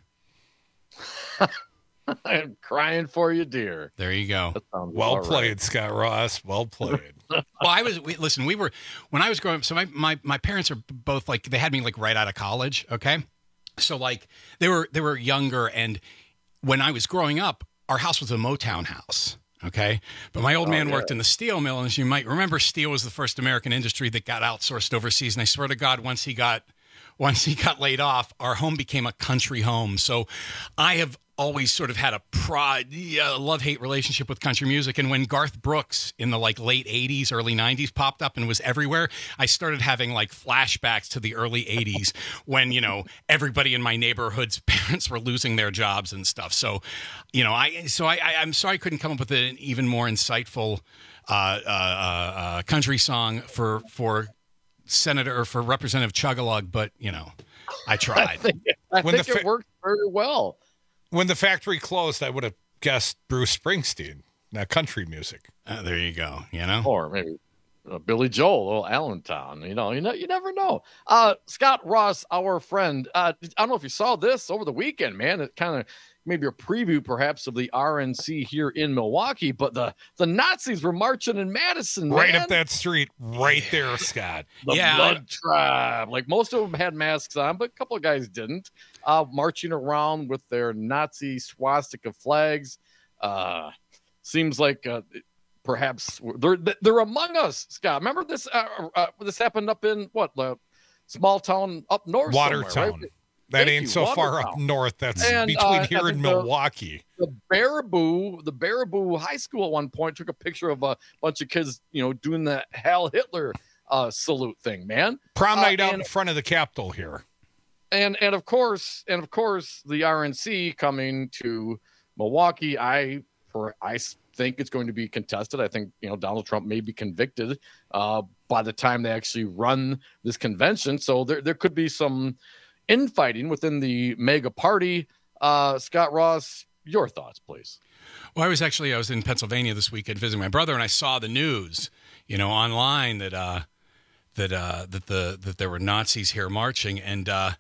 I'm crying for you, dear. There you go. Well played, right. Scott Ross. Well played. Well, I was, we, listen, we were, when I was growing up, so my, my, my parents are both like, they had me like right out of college. Okay. So like they were, they were younger. And when I was growing up, our house was a Motown house. Okay. But my old Oh, man yeah. worked in the steel mill. And as you might remember, steel was the first American industry that got outsourced overseas. And I swear to God, once he got, once he got laid off, our home became a country home. So I have always sort of had a pride, uh, love-hate relationship with country music. And when Garth Brooks in the like late eighties, early nineties popped up and was everywhere, I started having like flashbacks to the early eighties when, you know, everybody in my neighborhood's parents were losing their jobs and stuff. So, you know, I, so I, I I'm sorry I couldn't come up with an even more insightful uh, uh, uh, country song for, for Senator or for Representative Chugalug, but you know, I tried. I think, I When think the it fa- worked very well. When the factory closed, I would have guessed Bruce Springsteen, not country music. Uh, there you go. You know, Or maybe uh, Billy Joel, little Allentown. You know, you know, you never know. Uh, Scott Ross, our friend. Uh, I don't know if you saw this over the weekend, man. It kind of maybe a preview, perhaps, of the R N C here in Milwaukee. But the the Nazis were marching in Madison, Right man. up that street, right there, Scott. The Yeah. Blood Tribe. Like most of them had masks on, but a couple of guys didn't. Uh, marching around with their Nazi swastika flags. Uh, seems like uh, perhaps they're they're among us, Scott. Remember this? Uh, uh, this happened up in what? Uh, small town up north, somewhere, Watertown. right? That Thank ain't you, so far up Watertown. north. That's And, between uh, here I and think the- Milwaukee. The Baraboo, the Baraboo High School at one point took a picture of a bunch of kids, you know, doing the Heil Hitler uh, salute thing, man. Prom Uh, night out and- in front of the Capitol here. and and of course and of course the R N C coming to Milwaukee. I for I s- think it's going to be contested. I think you know Donald Trump may be convicted uh, by the time they actually run this convention. So there there could be some infighting within the mega party. Uh, Scott Ross, your thoughts, please. Well, I was actually I was in Pennsylvania this weekend visiting my brother, and I saw the news, you know, online that uh, that uh, that the that there were Nazis here marching, and uh,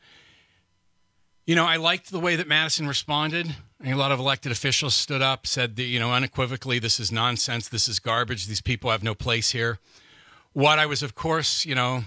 you know, I liked the way that Madison responded. A lot of elected officials stood up, said that, you know, unequivocally, this is nonsense, this is garbage, these people have no place here. What I was, of course, you know,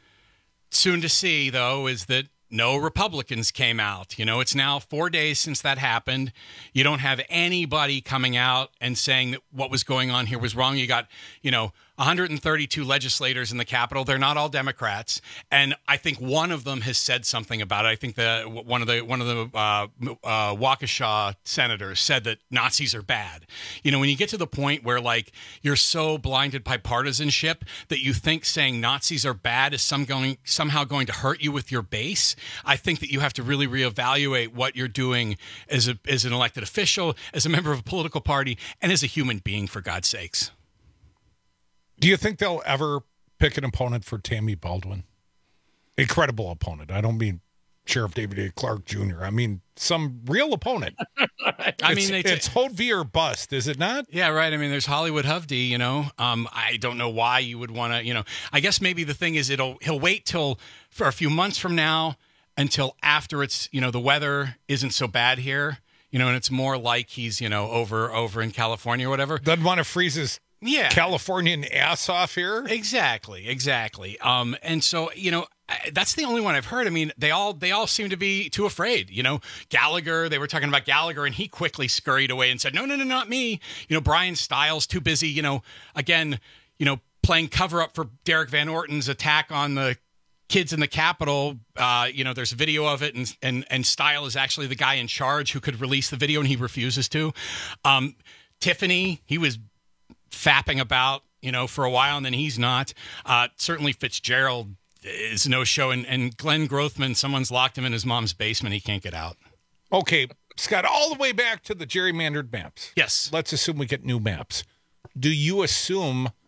soon to see, though, is that no Republicans came out. You know, it's now four days since that happened. You don't have anybody coming out and saying that what was going on here was wrong. You got, you know, one hundred thirty-two legislators in the Capitol. They're not all Democrats, and I think one of them has said something about it. I think the one of the one of the uh, uh, Waukesha senators said that Nazis are bad. You know, when you get to the point where like you're so blinded by partisanship that you think saying Nazis are bad is some going somehow going to hurt you with your base, I think that you have to really reevaluate what you're doing as a as an elected official, as a member of a political party, and as a human being, for God's sakes. Do you think they'll ever pick an opponent for Tammy Baldwin? Incredible opponent. I don't mean Sheriff David A. Clark Junior I mean some real opponent. I it's, mean, they it's Hovey or bust, is it not? Yeah, right. I mean, there's Hollywood Hovde, you know. Um, I don't know why you would want to, you know. I guess maybe the thing is it'll he'll wait till for a few months from now until after it's, you know, the weather isn't so bad here, you know, and it's more like he's, you know, over over in California or whatever. Doesn't want to freeze his yeah. Californian ass off here. Exactly, exactly. Um, and so, you know, I- that's the only one I've heard. I mean, they all they all seem to be too afraid. You know, Gallagher, they were talking about Gallagher, and he quickly scurried away and said, no, no, no, not me. You know, Brian Stiles, too busy, you know, again, you know, playing cover up for Derek Van Orton's attack on the kids in the Capitol. Uh, you know, there's a video of it, and, and, and Stile is actually the guy in charge who could release the video, and he refuses to. Um, Tiffany, he was fapping about, you know, for a while, and then he's not. Uh, certainly Fitzgerald is no show, and, and Glenn Grothman, someone's locked him in his mom's basement. He can't get out. Okay, Scott, all the way back to the gerrymandered maps. Yes. Let's assume we get new maps. Do you assume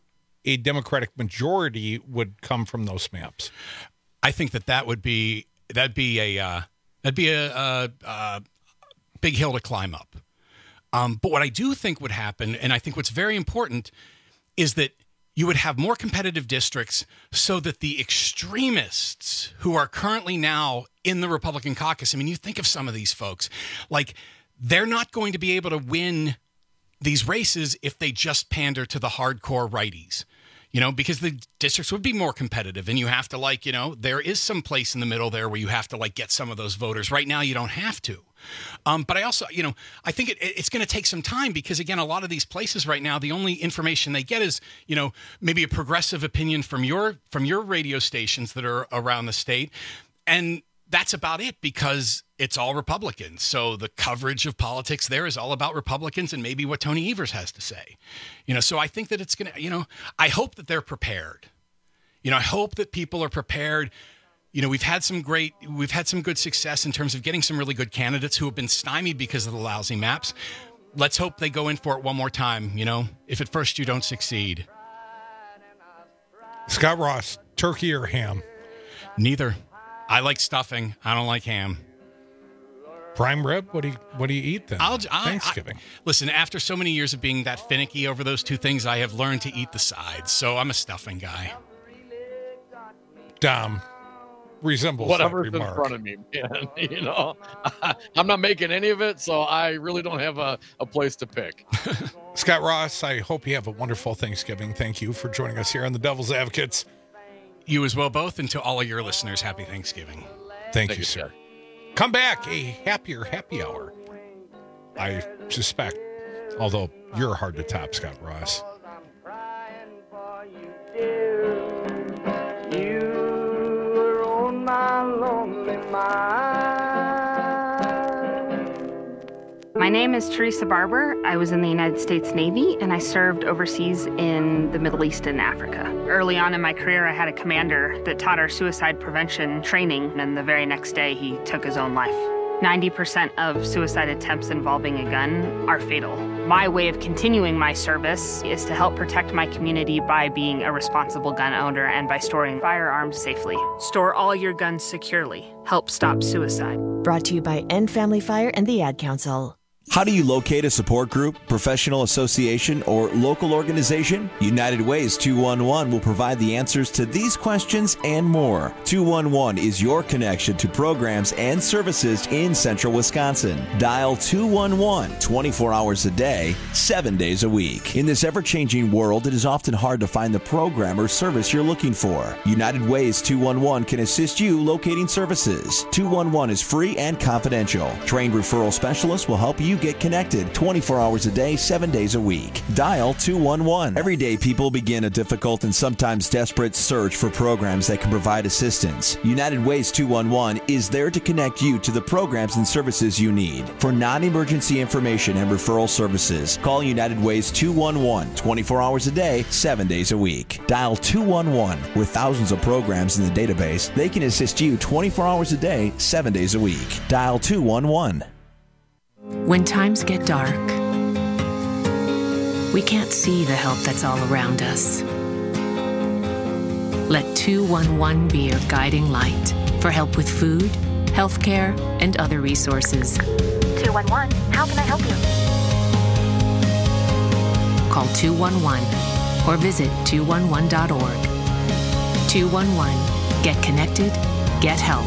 a Democratic majority would come from those maps. I think that that would be that'd be a uh, that'd be a, a, a big hill to climb up. Um, but what I do think would happen, and I think what's very important, is that you would have more competitive districts so that the extremists who are currently now in the Republican caucus, I mean, you think of some of these folks, like they're not going to be able to win these races if they just pander to the hardcore righties, you know, because the districts would be more competitive and you have to like, you know, there is some place in the middle there where you have to like get some of those voters. Right now, you don't have to. Um, but I also, you know, I think it, it's going to take some time because, again, a lot of these places right now, the only information they get is, you know, maybe a progressive opinion from your from your radio stations that are around the state. And that's about it because it's all Republicans. So the coverage of politics there is all about Republicans and maybe what Tony Evers has to say. You know, so I think that it's going to, you know, I hope that they're prepared. You know, I hope that people are prepared. You know, we've had some great, we've had some good success in terms of getting some really good candidates who have been stymied because of the lousy maps. Let's hope they go in for it one more time, you know, if at first you don't succeed. Scott Ross, turkey or ham? Neither. I like stuffing. I don't like ham. Prime rib? What do you what do you eat then? I'll, I, Thanksgiving. I, listen, after so many years of being that finicky over those two things, I have learned to eat the sides. So I'm a stuffing guy. Dom resembles whatever's that in remark. front of me, man. You know, I'm not making any of it, so I really don't have a, a place to pick. Scott Ross, I hope you have a wonderful Thanksgiving. Thank you for joining us here on the Devil's Advocates. You as well, both, and to all of your listeners, happy Thanksgiving. Thank, Thank you, sir. Come back, a happier happy hour, I suspect, although you're hard to top, Scott Ross. My name is Teresa Barber. I was in the United States Navy and I served overseas in the Middle East and Africa. Early on in my career, I had a commander that taught our suicide prevention training, and the very next day he took his own life. ninety percent of suicide attempts involving a gun are fatal. My way of continuing my service is to help protect my community by being a responsible gun owner and by storing firearms safely. Store all your guns securely. Help stop suicide. Brought to you by End Family Fire and the Ad Council. How do you locate a support group, professional association, or local organization? United Ways two one one will provide the answers to these questions and more. two one one is your connection to programs and services in central Wisconsin. Dial two one one twenty-four hours a day, seven days a week. In this ever-changing world, it is often hard to find the program or service you're looking for. United Ways two one one can assist you locating services. two one one is free and confidential. Trained referral specialists will help you get connected twenty-four hours a day, seven days a week. Dial two one one. Every day, people begin a difficult and sometimes desperate search for programs that can provide assistance. United Ways two one one is there to connect you to the programs and services you need. For non-emergency information and referral services, call United Ways two one one twenty-four hours a day, seven days a week. Dial two one one. With thousands of programs in the database, they can assist you twenty-four hours a day, seven days a week. Dial two one one. When times get dark, we can't see the help that's all around us. Let two one one be your guiding light for help with food, healthcare, and other resources. two one one, how can I help you? Call two one one or visit two one one dot org. two one one, get connected, get help.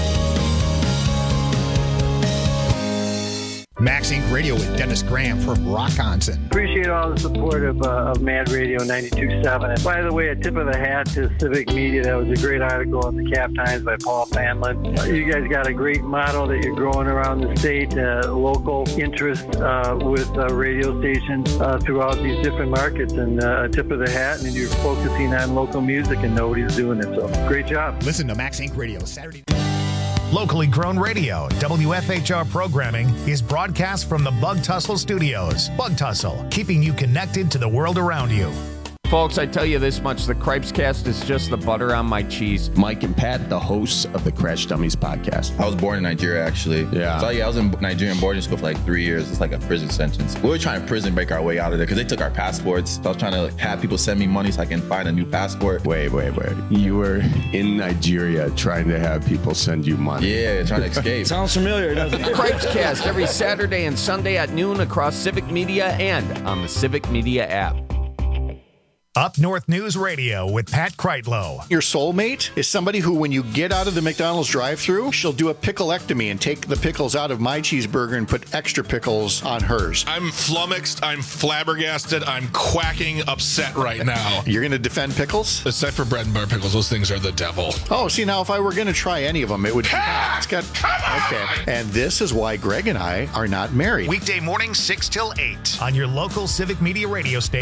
Max Inc Radio with Dennis Graham from Rockonson. Appreciate all the support of, uh, of Mad Radio ninety-two point seven. And by the way, a tip of the hat to Civic Media. That was a great article in the Cap Times by Paul Fanlin. Uh, you guys got a great model that you're growing around the state, uh, local interest uh, with uh, radio stations uh, throughout these different markets. And uh, a tip of the hat, and you're focusing on local music and nobody's doing it. So great job. Listen to Max Inc Radio Saturday. Locally grown radio, W F H R programming is broadcast from the Bug Tussle Studios. Bug Tussle, keeping you connected to the world around you. Folks, I tell you this much, the Cripes Cast is just the butter on my cheese. Mike and Pat, the hosts of the Crash Dummies podcast. I was born in Nigeria, actually. Yeah. So, yeah, I was in Nigerian boarding school for like three years. It's like a prison sentence. We were trying to prison break our way out of there because they took our passports. So I was trying to like, have people send me money so I can find a new passport. Wait, wait, wait. You were in Nigeria trying to have people send you money. Yeah, trying to escape. Sounds familiar, doesn't it? The Cripes Cast every Saturday and Sunday at noon across Civic Media and on the Civic Media app. Up North News Radio with Pat Kreitlow. Your soulmate is somebody who, when you get out of the McDonald's drive-thru, she'll do a picklectomy and take the pickles out of my cheeseburger and put extra pickles on hers. I'm flummoxed. I'm flabbergasted. I'm quacking upset right now. You're going to defend pickles? Except for bread and butter pickles. Those things are the devil. Oh, see, now if I were going to try any of them, it would be... It's got, okay. And this is why Greg and I are not married. Weekday morning, six till eight on your local Civic Media radio station.